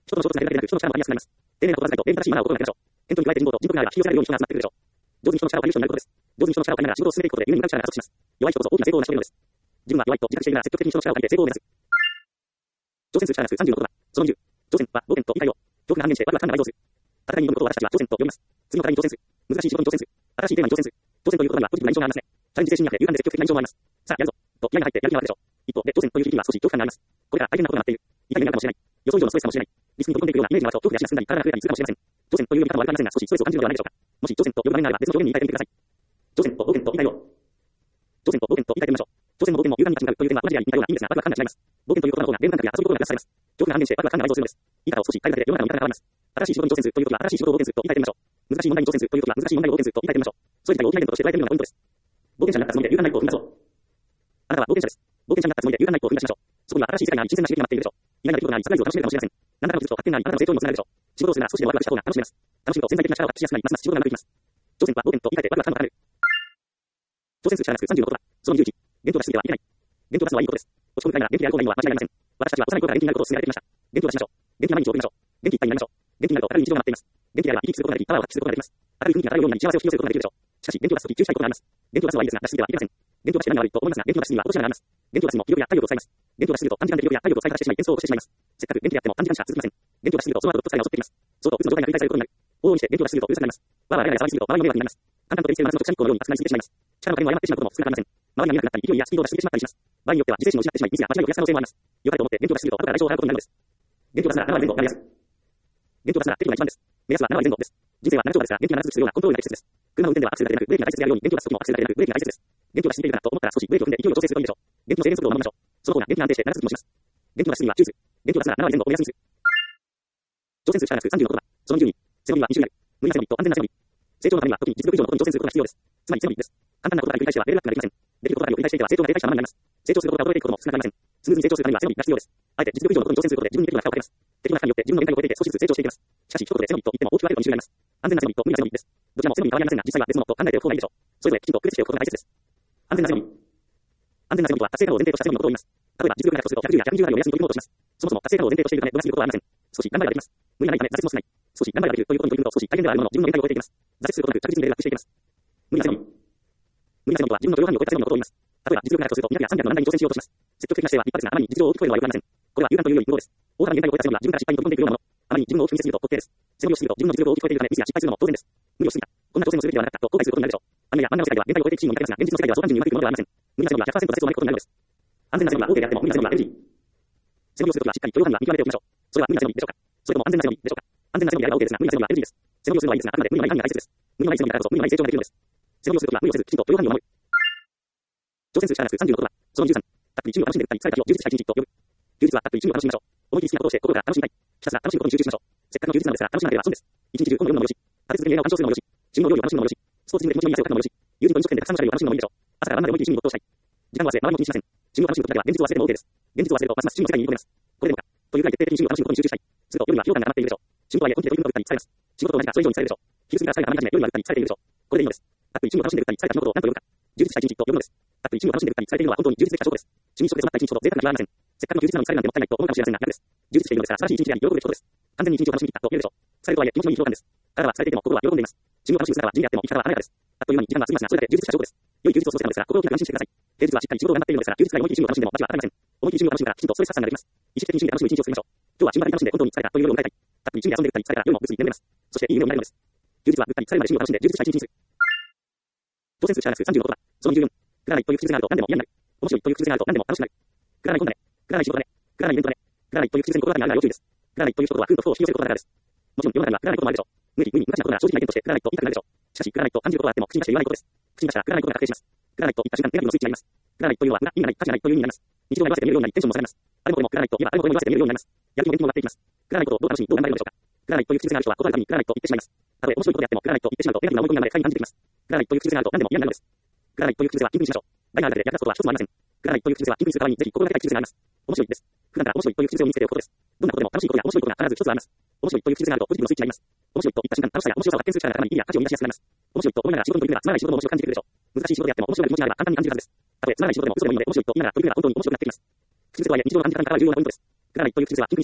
人との衝突が得られなく、人の力もありやすくなります。丁寧なことわずかと、礼儀正しいマナーを心がけましょう。健康に加えて人望と人徳があれば、引き寄せられるように人が集まってくるでしょう。上手に人の力を借りる人になることです。上手に人の力を借りながら仕事を進めていくことで、夢に向かう力が加速します。弱い人こそ大きな成功を成し遂げるのです。自分は弱いと自覚しているなら積極的に人の力を借りて成功を目指す。挑戦する力なす36言葉。その20。挑戦は5点と理解を。恐怖が半減して、ワクワク感が倍増する。戦いに挑むことを私たちは挑戦と呼びます。次の課題に挑戦する。難しい仕事に挑戦する。新しいテーマに挑戦する。挑戦ということにはポジティブな印象がありますね。チャレンジ精神にあって勇敢で積極的な印象もあります。さあ、やるぞ。と気合が入ってやる気があるでしょう。一方で、挑戦という響きには少し恐怖感があります。これが大変なことがなっている。痛い目になるかもしれない。予想以上のストレスかもしれない。リスクに飛び込んでいくようなイメージが湧くと恐怖が足が進んだり、体が増えたりするかもしれません。挑戦という呼び方も悪くありませんが、少しストレスを感じるのではないでしょうか。もし挑戦と呼ぶ場面があれば別の表現に言い換えてみてください。挑戦と冒険と言い換えよう。挑戦と冒険と言い換えてみましょう。挑戦も冒険も勇敢に立ち向かうという点は同じであり似たような意味ですが、ワクワク感が違います。冒険という言葉の方がゲーム感覚や遊び心がプラスされます。恐怖が半減してワクワク感が倍増するのです。いい方を少し変えるだけで世の中の見方が変わります。新しい仕事に挑戦するということは新しい仕事を冒険すると言い換えてみましょう。難しい問題に挑戦するということは難しい問題を冒険すると言い換えてみましょう。そういった大きなイベントとして捉えてみるのがポイントです。冒険者になったつもりで勇敢な一歩を踏み出そう。あなたは冒険者です。冒険者になったつもりで勇敢な一歩を踏み出しましょう。そこには新しい世界があり、新鮮な刺激が待っているでしょう。意外な出来事があり、サプライズを楽しめるかもしれません。何らかの技術と発見があり、あなたの成長にもつながるでしょう。仕事をするなら少しでもワクワクした方が楽しめます。楽しむと潜在的な力を発揮しやすくなり、ますます仕事がうまくいきます。挑戦は冒険と言い換えてワクワク感も高める。挑戦する力なす35言葉。その21。伝統が過ぎてはいけない。伝統がすのはいいことです。落ち込むくらいなら元気である方がいいのは間違いありません。私たちは幼い頃から元気になることを勧められてきました。元気を出しましょう。元気な毎日を送りましょう。元気いっぱいになりましょう。元気になると明るい日常が待っています。元気であれば生き生きすることができ、パワーを発揮することができます。明るい雰囲気が漂うようになり、幸せを引き寄せることができるでしょう。しかし、元気を出すとき注意したいことがあります。元気を出すのはいいですが、出しすぎてはいけません。元気を出して何が悪いと思いますが、元気を出しすぎは落とし穴があります。元気を出すにも気力や体力を使います。元気を出しすぎると短時間で気力や体力を使い果たしてしまい、演奏を起こしてしまいます。せっかく元気であっても短時間しか続きません。元気を出しすぎるとその後どっと疲れが襲ってきます。そうと、うつの状態が繰り返されることになる。往々にして元気を出しすぎるとうつになります。わーわーやらや騒ぎすぎると周りの迷惑になります。簡単と手につける夏の直射日光のように集まりすぎてしまいます。力の加減を誤ってしまうことも少なくありません。周りが見えなくなったり、勢いやスピードを出しすぎてしまったりします。場合によっては自制心を失ってしまい、ミスや間違いを増やす可能性もあります。良かれと思って元気を出しすぎると後から代償を払うことになるのです。元気を出すなら7割前後が目安。元気を出すなら適度が一番です。目安は7割前後です。人生は7兆ですが、元気が長続きするようなコントロールが大切です。車の運転ではアクセルだけでなく、ブレーキが大切であるように、元気を出すときもアクセルだけでなく、ブレーキが大切です。元気を出しすぎているかなと思ったら少しブレーキを踏んで勢いを調整するといいでしょう。元気の制限速度を守りましょう。その方が元気が安定して長続きもします。元気を出しすぎは注意する。元気を出すなら7割前後を目安にする。挑戦する力なす36言葉。その12。セオリーは2種類ある。無理なセオリーと安全なセオリー。成長のためには時に実力以上のことに挑戦することが必要です。つまりセオリーです。簡単なことから繰り返してはレベルアップができません。できることばかりを繰り返していては成長が停滞したままになります。成長することが衰えていくことも少なくありません。スムーズに成長するためにはセオリーが必要です。あえて実力以上のことに挑戦することで自分に適度な負荷をかけます。適度な負荷によって自分の限界を超えていて少しずつ成長していきます。しかし一言でセオリーと言っても大きく分けると2種類あります。安全なセオリーと無理なセオリーです。どちらもセオリーに変わりませんが、実際は別物と考えておく方がいいでしょう。それぞれきちんと区別しておくことが大切です。安全なセオリー。安全なセオリーは達成感を前提としたセオリーのことを言います。例えば実力が100とすると110や120ぐらいを目安に取り戻します。そもそも達成感を前提としているため無駄すぎることはありません。少し頑張ればできます。無理がないため挫折も少ない。少し頑張ればできるということに取り組むと少し大変ではあるものの自分の限界を超えていきます。挫折することなく着実にレベルアップしていきます。無理なセオリー。無理なセオリーは自分の許容範囲を超えたセオリーのことを言います。例えば実力が100とすると200や300の難題に挑戦しようとします。積極的な姿勢は立派ですが、あまりに実情を大きく超えるのは良くありません。これは勇敢というより無謀です。大幅に限界を超えたセオリーは自分から失敗に飛び込んでいくようなもの。あまりに自分を大きく見せすぎると滑稽です。セオリーをしすぎると自分の実力を大きく超えているためミスや失敗するのも当然です。無理をしすぎた。こんな挑戦をするべきではなかったと後悔することになるでしょう。アニメや漫画の世界では限界を超えていくシーンを見かけますが、現実の世界ではそう単純にうまくいくものではありません。無理なセオリーは 100% 挫折を招くことになるのです。安全なセオリーは大手であっても無理なセオリーは NG。セオリーをするときはしっかり許容範囲は見極めておきましょう。それは無理なセオリーでしょうか。それとも安全なセオリーでしょうか。安全なセオリーであれば OK ですが、無理なセオリーは NG です。セオリーをするのはいいですが、あくまで無理のない範囲が大切です。無理のないセオリーだからこそ無理のない成長ができるのです。セオリーをするときは無理をせず、きちんと許容範囲を守る。挑戦する力なす36言葉。その13。たっぷり一日を楽しんでいくたり、疲れた日を充実した一日と呼ぶ。休日はたっぷり一日を楽しみましょう。思い切り好きなことをして心から楽しみたい。ひたすら楽しいことに集中しましょう。せっかくの休日なのですが、楽しまなければ損です。一日中本を読むのもよし、立て続けに映画を鑑賞するのもよし、趣味の料理を楽しむのもよし、スポーツジムで気持ちのいい汗をかくのもよし、友人と飲食店でたくさんのシャレを楽しむのもいいでしょう。朝から晩まで思い切り趣味に没頭したい。時間を忘れ、周りも気にしません。趣味を楽しむことだけは現実を忘れても OK です。現実を忘れるとますます趣味の世界に入り込めます。これでもか。というくらい徹底的に趣味を楽しむことに集中したい。すると夜には疲労感が溜まっているでしょう。趣味とはいえ本気で取り組むことが疲れます。仕事と同じかそれ以上に疲れるでしょう。昼過ぎから疲れが溜まり始め夜にはぐったり疲れているでしょう。これでいいのです。たっぷり趣味を楽しんでぐったり疲れた日のことを何と呼ぶか。充実した一日と呼ぶのです。たっぷり趣味を楽しんでぐったり疲れているのは本当に充実できた証拠です。趣味一つで育った一日ほど贅沢な気はありません。せっかくの充実なのに疲れなんてもったいないと思うかもしれませんが、逆です。充実しているのですから素晴らしい一日であり喜ぶべきことです。完全に一日を楽しみ切ったと言えるでしょう。疲れるとはいえ気持ちのいい疲労感です。体は疲れていても心は喜んでいます。趣味を楽しむ姿は地味であっても生き方は華やかです。あっという間に時間は過ぎますが、それだけ充実した証拠です。良い休日を過ごせたのですが、心を開き安心してください。平日はしっかり仕事を頑張っているのですが、休日から思い切り趣味を楽しんでも味は当たりません。思い切り趣味を楽しむからきちんとストレス発散ができます。意識的に趣味で楽しむ一日を過ごしましょう。今日は週末に楽しんで本当に疲れたという夜を迎えたい。たっぷり趣味で遊んでぐったり疲れたら夜もぐっすり眠れます。そしていい夢を見られるのです。休日はぐったり疲れるまで趣味を楽しんで充実した一日にする。挑戦する力なす36言葉。その14。くだらないという口癖があると何でも嫌になる。面白いという口癖があると何でも楽しくなる。くだらない本だね。くだらない仕事だね。くだらないイベントだね。くだらないという口癖に心当たりがあるなら要注意です。くだらないという一言は空と負を引き寄せることがあるからです。もちろん世の中にはくだらないこともあるでしょう。無理無理昔なことが正直な意見としてくだらないと言いたくなるでしょう。しかしくだらないと感じることはあっても口に出して言わないことです。口に出したらくだらないことが確定します。くだらないと言った瞬間ネガティブのスイッチがあります。くだらないというのは意味がない価値がないという意味になります。日常が言わせて見えるようになりテンションも下がります。あれもこれもくだらないと言えばあれもこれも言わせて見えるようになります。やる気も元気も上がっていきます。くだらないことをどう楽しみどう頑張れるのでしょうか。くだらないという口癖がある人は断るたびにくだらないと言ってしまいます。たとえ面白いことであってもくだらないと言ってしまうとネガティブな思い込みが生まれ不快に感じてきます。くだらないという口癖があると何でも嫌になるのです。くだらないという口癖は禁句にしましょう。大があるだけで役立つことは一つもありません。くだらないという口癖は禁句にする代わりにぜひ心がけたい口癖があります。面白いです。普段から面白いという口癖を身につけておくことです。どんなことでも楽しいことや面白いことが必ず一つあります。面白いという口癖があるとポジティブのスイッチになります。面白いと言った瞬間楽しさや面白さを発見する力が頭に意味や価値を見出しやすくなります。面白いと思いながら仕事に取り組めばつまらない仕事も面白く感じてくるでしょう。難しい仕事であっても面白い気持ちがあれば簡単に感じるはずです。たとえつまらない仕事でも嘘でもいいので面白いと言いながら取り組めば本当に面白くなってきます。口癖とはいえ日常の感じ方から変わる重要なポイントです。くだらないという口癖は禁句にしましょう。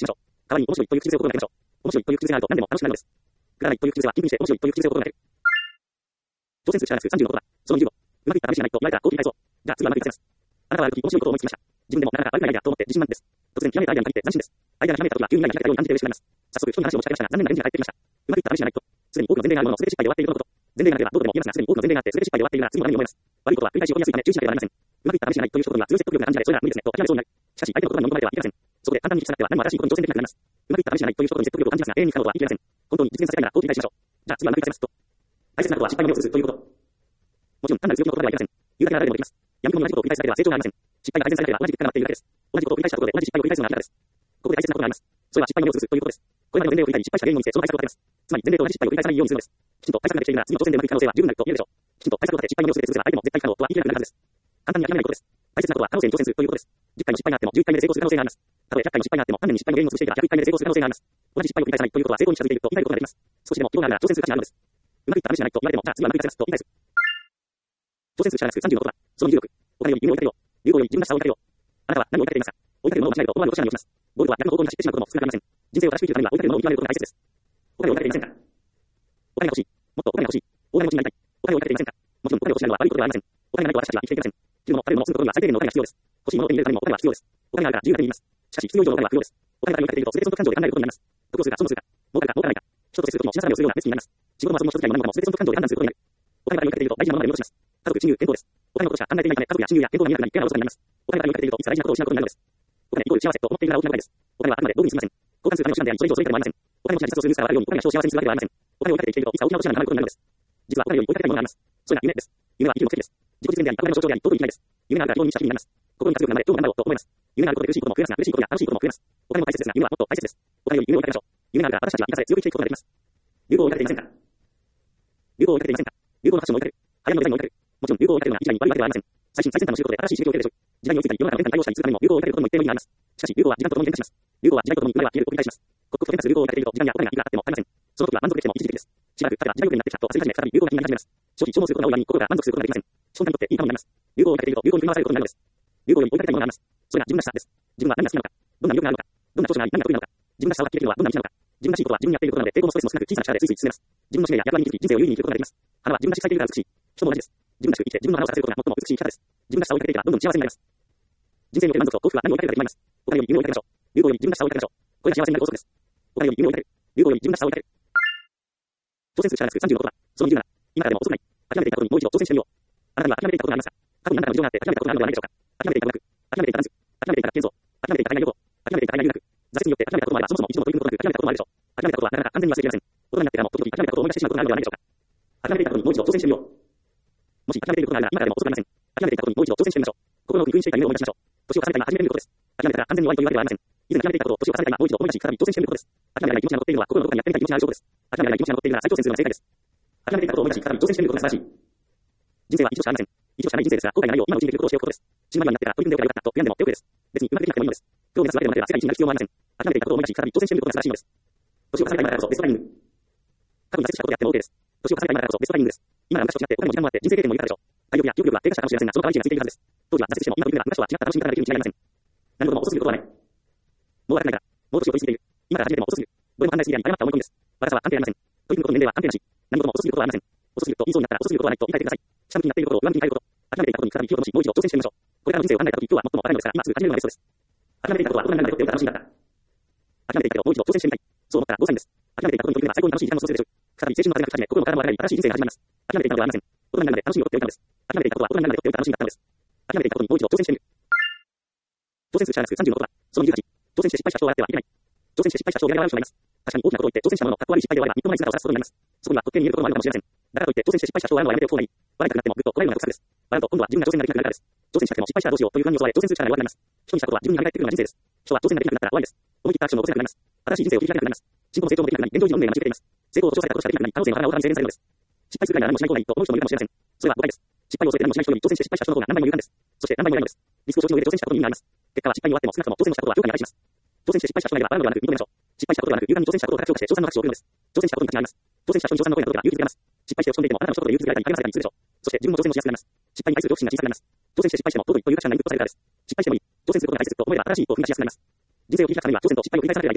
代わりに面白いという口癖を心がけましょう。面白いという口癖があると何でも楽しくなるのです。くだらないという口癖は緊急して面白いという口癖を心がける。挑戦数シャラス30の言葉。その20を。うまくいった試しがないと言われたらこう繰り返そう。じゃあ次はうまくいかせます。あなたはある時面白いことを思いつきました。自分でもなかなか悪くないアイデアと思って自信満々です。突然ひらめいたアイデアに限って斬新です。アイデアがひらめいた時は急にアイデアが開けたように感じて嬉しくなります。早速人に話を持ちかけましたが残念な返事が返ってきました。うまくいった試しがないと。すでに多くの前例があるものを全て失敗で終わっているとのこと。前例がなければどうでも言えますがすでに多くの前例があって全て失敗で終わっているなら次も何に思います。悪いことは繰り返し起こりやすいため注意しなければなりません。うまくいった試しがないという一言には強い説得力が感じられそれが無理ですねと諦めそうになる。しかし相手の言葉に飲み込まれてはいけません。そこで簡単に聞きなくては何も新しいことに挑戦できなくなります。うまくいった試しがないという一言に説得力を感じますが永遠に不可能とは言い切れません。本当に実現させたいならこう繰り返しましょう。じゃあ次はうまくいかせますと。大切なことは失敗のみをするということ。もちろん単なる強気の言葉ではいけません。言うだけなら誰でもできます。やみくもに同じことを繰り返すだけでは成長がありません。失敗が改善されなければ同じ結果が待っているだけです。同じことを繰り返したところで同じ失敗を繰り返すのが明らかです。ここで大切なことがあります。それは失敗のみをするということです。これまでの前例を振り返り失敗した原因を見せその対策を立てます。つまり前例と同じ失敗を繰り返さないようにするのです。きちんと対策ができているなら次の挑戦でうまくいく可能性は十分なると言えるでしょう。きちんと対策を立て失敗のみをするで続けば相手も絶対不可能とは言い切れなくなるはずです。簡単に諦めないことです。大切なことは可能性に挑戦するということです。10回の失敗があっても11回目で成功する可能性があります。たとえ100回の失敗があっても何年に失敗の原因を潰していれば101回目で成功する可能性があります。同じ失敗を繰り返さないということは成功に近づいていると言い換えることができます。少しでも希望があるなら挑戦する価値があるのです。うまくいった試しがないと言われてもじゃあ次はうまくいかせますと言い返す。挑戦するしかなく30の言葉。その26。お金より夢を追いかけよう。流行より自分らしさを追いかけよう。あなたは何を追いかけていますか。追いかけるものを間違えると思わぬ落とし穴に落ちます。ゴールは逆の方向に走ってしまうことも少なくありません。人生を正しく生きるためには追いかけるものを見極めることが大切です。お金を追いかけていませんか。お金が欲しい。もっとお金が欲しい。大金持ちになりたい。お金を追いかけていませんか。もちろんお金を欲しいのは悪いことではありません。お金がないと私たちは生きていけません。着るもの、食べるもの、住むことには最低限のお金が必要です。欲しいものを手に入れるためにもお金は必要です。お金があるから自由が手に入ります。しかし必要以上のお金は不要です。お金が追いかけていると全て損得感情で考えることになります。得をするか損をするか、儲かるか儲からないか、人と接するときも品定めをするような目つきになります。仕事も遊びも所得や学ぶも全て損得感情で判断することになる。お金が追いかけていると大事なものまで見落とします。家族、親友、健康です。お金のことしか考えていないため家族や親友や健康が見えなくなり手がおろそかになります。お金が追いかけているといつ大事なことを失うことになるのです。お金イコール幸せと思っているなら大きな誤解です。お金はあくまで道具に過ぎません。交換するための手段でありそれ以上それ以下でもありません。お金持ちが自殺をする自らを得るようにお金が人を幸せにするわけではありません。お金を追いかけて生きているといつ大きな落とし穴にはまることになるのです。実はお金より追いかけたいものがあります。それが夢です。夢は生きる目的です。自己実現であり、憧れの象徴であり、尊い生きがいです。夢があるから非常に無意識になります。心に活力が生まれ、今日も頑張ろうと思います。夢があることで苦しいことも増えますが、嬉しいことや楽しいことも増えます。お金も大切ですが、夢はもっと大切です。お金より夢を追いかけましょう。夢があるから私たちは生かされ強く生きていくことができます。流行を追いかけていませんか。流行を追いかけていませんか。流行のファッションを追いかける。流行りのデザインを追いかける。もちろん流行を追いかけるのは一概に悪いわけではありません。最新最先端の仕事で新しい刺激を受けるでしょう。時代に追いついたり世の中の変化に対応したりするためにも流行を追いかけることも一定の意味があります。しかし流行は時間とともに変化します。流行は時代とともに生まれは消えるを繰り返します。刻々と変化する流行を追いかけていると時間やお金がいくらあっても足りません。その時は満足できても一時的です。しばらく経てば時代遅れになってきたと焦り始め再び流行が気になり始めます。消費消耗することが多いのに心が満足することができません。資本家にとっていいかもになります。流行を追いかけていると流行に振り回されることになるのです。流行より追いかけたいものがあります。それが自分らしさです。自分は何が好きなのか、どんな魅力があるのか、どんな長所があり何が得意なのか、自分らしさを発揮できるのはどんな道なのか、自分らしいことは自分にやっていることなので抵抗もストレスも少なく小さな力でついつい進めます。自分の使命や役割に気づき人生を有意義に生きることができます。花は自分らしく咲いているから美しい。人も同じです。自分らしく生きて自分の花を咲かせることが最も美しい生き方です。自分らしさを追いかけていけばどんどん幸せになります。人生における満足と幸福は何を追いかけるかで決まります。お金より夢を追いかけましょう。流行より自分らしさを追いかけましょう。これが幸せになる法則です。お金より夢を追いかける。流行より自分らしさを追いかける。挑戦する力なく30のことは、その20なら、今からでも遅くない。諦めていたことにもう一度挑戦してみよう。あなたには諦めていたことがありますか。過去に何らかの事情があって諦めたことがあるのではないでしょうか。諦めていた語学、諦めていたダンス、諦めていた建造、諦めていた海外旅行、諦めていた海外留学、挫折によって諦めたこともあればそもそも一度も取り組むことなく諦めたこともあるでしょう。諦めたことはなかなか完全に忘れきれません。大人になってからも時々諦めたことを思い出してしまうことがあるのではないでしょうか。諦めていたことにもう一度挑戦してみよう。もし諦めていることがあるなら今からでも遅くありません。諦めていたことにもう一度挑戦してみましょう。心の奥に封印していた夢を思い出しましょう。年を重ねた今始めてみることです。諦めたら完全に終わりというわけではありません。以前諦めていたことを年を重ねた今もう一度思い出し再び挑戦してみることです。諦めない気持ちが残っているのは心のどこかにやってみたい気持ちがある証拠です。諦めない気持ちが残っているなら再挑戦するのが正解です。諦めていたことを思い出し再び挑戦してみることが素晴らしい。人生は一度しかありません。一度しかない人生ですが、後悔がないよう今のうちにできることをしておくことです。死ぬ間際になってから取り組んでおけばよかったと悔やんでも手遅れです。別にうまくできなくてもいいのです。今日目指すわけでもなければ世界一になる必要もありません。諦めていたことを思い出し再び挑戦してみることが素晴らしいのです。年を重ねた今だからこそベストタイミング。過去に挫折したことであっても OK です。年を重ねた今だからこそベストタイミングです。今なら昔と違ってお金も時間もあって人生経験も豊かでしょう。体力や記憶力は低下したかもしれませんが、その代わりがついているはずです。当時は挫折しても今というが昔とは違った楽しみ方ができるに違いありません。何事も遅すぎることはない。もう悪くないから。もう年を取り過ぎている。今から始めても遅すぎる。どれも反対すぎるやに誤った思い込みです。私は関係ありません。取り組むことの年齢は関係なし。何事も遅すぎることはありません。遅すぎると言いそうになったら遅すぎることはないと言い換えてください。下向きになっていることを上向きに変えること。諦めていたことに再び火を灯しもう一度挑戦してみましょう。これからの人生を考えたとき今日は最も若いのですから今すぐ始めるのがベストです。諦めていたことは大人になるまでとって楽しみだった。諦めていたけどもう一度挑戦してみたい。そう思ったら5歳です。諦めていたことに取り組めば最高に楽しい時間を過ごせるでしょう。再び青春の風が吹き始め心の体も新しい人生が始まります。諦めていたのではありません。大人になるまで楽しみを取っておいたのです。諦めていたことは大人になるまで取っておいた楽しみだったのです。諦めていたことにもう一度挑戦してみる。挑戦するしかなく30のことは、その28。挑戦して失敗した人を笑ってはいけない。挑戦して失敗した人を笑う人がいます。確かに大きなことを言って挑戦したもののかっこ悪い失敗で終わればみっともない姿を指すことになります。そこには特権に言えることもあるかもしれません。だからといって挑戦して失敗した人を笑うのはやめておく方がいい。笑いたくなってもぐっとこらえるのが得策です。笑うと今度は自分が挑戦ができなくなるからです。挑戦したくても失敗したらどうしようという不安に襲われ挑戦する力が弱くなります。人にしたことは自分に返ってくるような人生です。人は挑戦ができなくなったら終わりです。思い切ったアクションを起こせなくなります。新しい人生を切り開けなくなります。進歩も成長もできなくなり現状維持の運命が待ち受けています。成功と調査したことしかできなくなり可能性の花をただに制限されるのです。失敗するくらいなら何もしない方がいいと思う人もいるかもしれません。それは誤解です。失敗を恐れて何もしない人より挑戦して失敗した人の方が何倍も勇敢です。そして何倍も偉いのです。リスクを承知の上で挑戦したことに意味があります。結果は失敗に終わっても少なくとも挑戦をしたことは評価に値します。挑戦して失敗した人がいれば笑うのではなく認めましょう。失敗したことではなく勇敢に挑戦したことを高く評価して挑戦の拍手を送るのです。挑戦したことに価値があります。挑戦した人に挑戦の声が届けば勇気づけます。失敗して落ち込んでいてもあなたの一言で勇気づけられたり励まされたりするでしょう。そして自分も挑戦もしやすくなります。失敗に対する恐怖心が小さくなります。挑戦して失敗しても尊いという価値がないインプットされるからです。失敗してもいい。挑戦することが大切と思えば新しい一歩を踏み出しやすくなります。人生を切り開くためには挑戦と失敗を繰り返さなければいけません。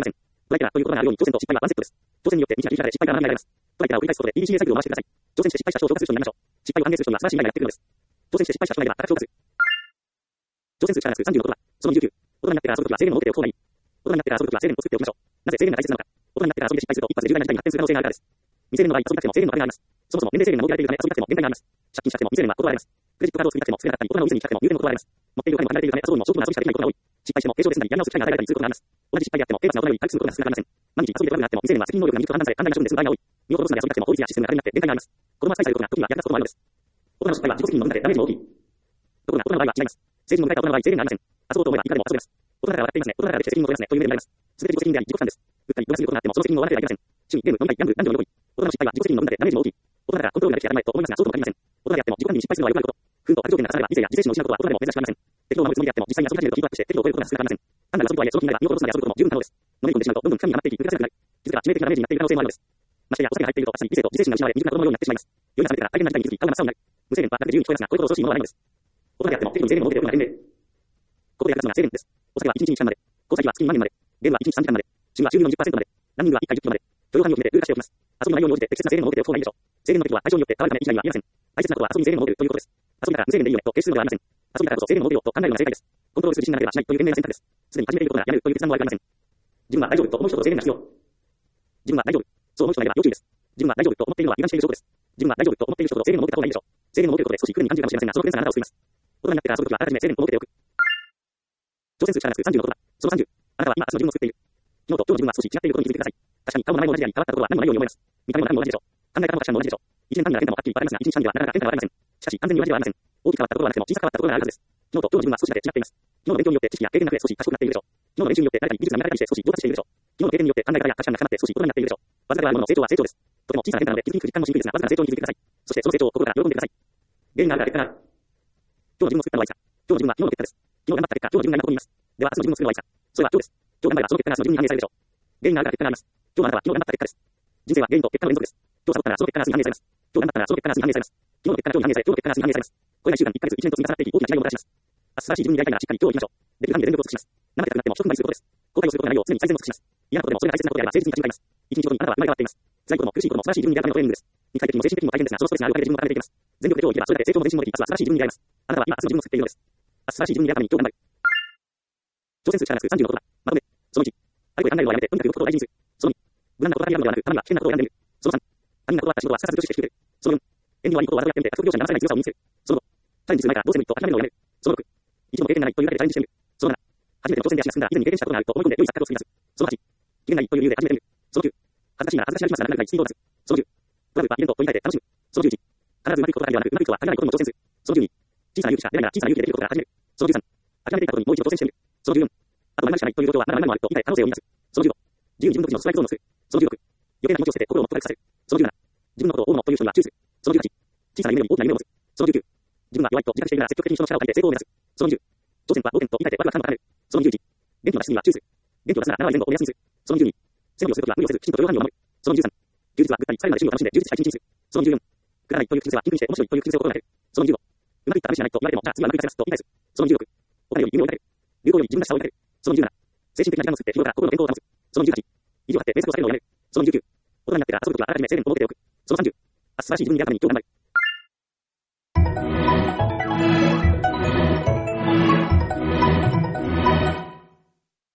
トライキャラという言葉があるように、挑戦と失敗はワンセットです。挑戦によって道が切り開かれ、失敗が学びられます。トライキャラを繰り返すことで EBCA サイクルを回してください。挑戦して失敗した人を評価する人になりましょう。失敗を歓迎する人には素晴らしい未来がやってくるのです。挑戦して失敗した人がいれば高く評価する。挑戦する力がつく30のことは、その19。大人になってから遊ぶときは制限を設けておく方がいい。大人になってから遊ぶときは制限を作っておきましょう。なぜ制限が大切なのか。大人になってから遊びで失敗すると一発で重大な事態に発展する可能性があるからです。未成年の場合、遊びたくても制限の壁があります。そもそも年齢制限が設けられているため遊びたくても限界があります。借金したくても未成年は断られます。クレジットカードを作りたくても作れなかったり、大人を見ずに行きたくても入店の断られます。持っているお金も離れているため遊ぶにも証拠の遊びしかできないことが多い。失敗しても平常ですなりやり直す機会が与えられたりすることがあります。同じ失敗であっても、刑罰が大人より回復することが少なくありません。毎日遊びで悪くなっても、未成年は責任能力が未熟と判断され、判断が処分で済む場合が多い。身を滅ぼすので遊びたくても、法律やシステムが壁になって限界があります。子供は扱いされることが時には役立つこともあるのです。大人の失敗は自己責任の分だけダメージも大きい。ところが、大人の場合は違います。成人の迎えた大人の場合、制限がありません。遊ぼうと思えばいくらでも遊べます。大人だから笑っていますね。大人だからできて責任を取りますね。というメールになります。すべて自己責任であり、自己負担です。打ったり、動かすることがあっても、その責任を負わなければいけません。趣味、ゲーム、飲み会、ギャンブル、男女の恋。大人の失敗は自己責任の分だけダメージも大きい。大人だからコントロールができて当たり前と思いますが、そうとも限りません。大人であっても自己管理に失敗するのはよくあること。不運と悪条件が重なれば、理性や自制心を失うことは大人でも珍しくありません。適当を守るつもりであっても、実際に遊び始めるとヒートアップして適当を超えることが少なくありません。単なる遊びとはいえ、その気になれば身を滅ぼすので遊ぶことも十分可能です。のめり込んでしまうと、どんどん深みが溜まっていき、抜け出せなくなり、気づけば致命的なダメージになっている可能性もあるのです。ましてや、お酒が入っていると、確かに理性と自制心が失われ、未熟な子供のようになってしまいます。夜が覚めてから大変な事態に気づき、顔が真っ青になる。無制限は楽で自由に聞こえますが、こういうことを阻止するものはないのです。大人であっても、適度に制限を設けておくのが賢明。ここで役立つのが制限です。お酒は1日2時間まで。交際費は月2万円まで。ゲームは1日3時間まで。趣味は収入の 20% まで。ランニングは1回10キロまで。許容範囲を決めてルール化しておきます。遊びの内容に応じて適切な制限を設けておく方がいいでしょう。制限の適度は対象によって変わるため以外には言えません。大切なことは遊びに制限を設けるということです。遊びだから無制限でいいよねと決するのではありません。遊びだからこそ制限を設けようと考えるのが正解です。コントロールする自信がなければしないという賢明な選択です。すでに始めていることがやめるという決断もありません。自分は大丈夫と思う人と制限が必要。自分は大丈夫。そう思う人がいれば要注意です。自分は大丈夫と思っているのは油断している証拠です。自分は大丈夫と思っている人と制限を設けた方がいいでしょう。制限を設けることで少し苦に感じるかもしれませんが、その苦しさがあなたを救います。大人になってから遊ぶときはあらかじめ制限を設けておく。挑戦する力がつく30のことは、その30。あなたは今明日の自分を作っている。昨日と今日の自分は少し違っていることに気づいてください。確かに顔も名前も同じであり、変わったことは何もないように思います。見た目も何も同じでしょう。考え方も確かに同じでしょう。一年単位なら変化もはっきり分かりますが、一日単位ではなかなか変化はありません。しかし、完全に同じではありません。大きく変わったことはなくても小さく変わったことがあるはずです。昨日と今日の自分は少しだけ違っています。昨日の勉強によって知識や経験が増え少し賢くなっているでしょう。昨日の練習によって誰かに技術が磨かれたりして少し上達しているでしょう。昨日の経験によって考え方や価値観が高まって少し大人になっているでしょう。わずかではあるものの成長は成長です。とても小さな変化なので気づきにくい実感もしにくいですが、わずかな成長に気づいてください。そしてその成長を心から喜んでください。原因があるから結果がある。今日の自分を作ったのはいつか。今日の自分は昨日の結果です。昨日頑張った結果、今日の自分が今ここにいます。では明日の自分を作るのはいつか。それは今日です。今日頑張ればその結果が明日の自分に反映されるでしょう。原因があるから結果があります。今日のあなたは昨日頑張った結果です。人生は原因と結果の連続です。今日サボったらその結果が明日に反映されます。今日頑張ったらその結果が明日に反映されます。昨日の結果が今日に反映され、今日の結果が明日に反映されます。これが1週間、1ヶ月、1年と積み重なっていき、大きな違いをもたらします。素晴らしい自分になりたいならしっかり今日を生きましょう。できる範囲で全力を尽くします。怠けたくなっても一踏ん張りすることです。後悔をすることがないよう常に最善を尽くします。嫌なことでもそれが大切なことであれば誠実に立ち向かいます。一日ごとにあなたは生まれ変わっています。辛いことも苦しいことも素晴らしい自分になるためのトレーニングです。肉体的にも精神的にも大変ですが、そのストレスがあるおかげで自分を高めていきます。全力で今日を生きればそれだけ成長も練習もでき、明日は素晴らしい自分になります。あなたは今明日の自分を作っているのです。素晴らしい自分になるために今日頑張る。挑戦する力がつく30のことだ。まとめ。その1。あれこれ考えるのはやめて、とにかく動くことを大事にする。その2。無難なことだけやるのではなく、たまには危険なことを選んでみる。その3。他人が断った仕事はすかさず拒否して引き受ける。その4。遠慮はいいことをわざとやってみて、獲得業者に騙されない強さを身につける。その5。チャレンジする前からどうせ無理と諦めるのをやめる。その6。一度も経験がないというだけでチャレンジしてみる。その7。初めての挑戦で足が進んだ以前に経験したことがあると思い込んで良い錯覚を作り出す。その8。期限がないという理由で始めてみる。その9。恥ずかしいなら恥ずかしなりますがなかなかスピードを出す。その10。トラブルはイベントを取り替えて楽しむ。その11。必ずうまくいくことだけではなく、うまくいくとは限らないことにも挑戦する。その12。小さな勇気者、出ないなら小さな勇気でできることから始める。その13。諦めていたことにもう一度挑戦してみる。その14。あと何しかないという状況はまだ何もあると言いたい可能性を生み出す。その15。自由に自分独自のストライクゾーンを作る。その16。余計な気持ちを捨てて心をもっと回復させる。その17。自分のことを大物という人には注意する。その18。小さな夢より大きな夢を持つ。その19。自分は弱いと自覚しているなら積極的に人の力を借りて成功を目指す。その20。挑戦とは冒険と言い換えてワクワク感を高める。その21。元気の出しには注意する。元気を出すなら7割前後を目安にする。その22。背伸びをするときは無理をせずきちんと許容範囲を守る。その23。充実はぐったり最後まで趣味を楽しんで充実した一日にする。その24。くだらないという口癖はピンクにして面白いという口癖を心がける。その25。うまくいった試しがないと言われても、じゃあ次はうまくいかせますと言い返す。その26。お金より夢を追いかける。流行より自分らしさを追いかける。その27。精神的な時間を作って日頃から心の健康を保つ。その28。意地を張って面接を避けるのをやめる。その29。大人になってから遊ぶときはあらかじめ制限を設けておく。その30。素晴らしい自分になるために今日頑張る。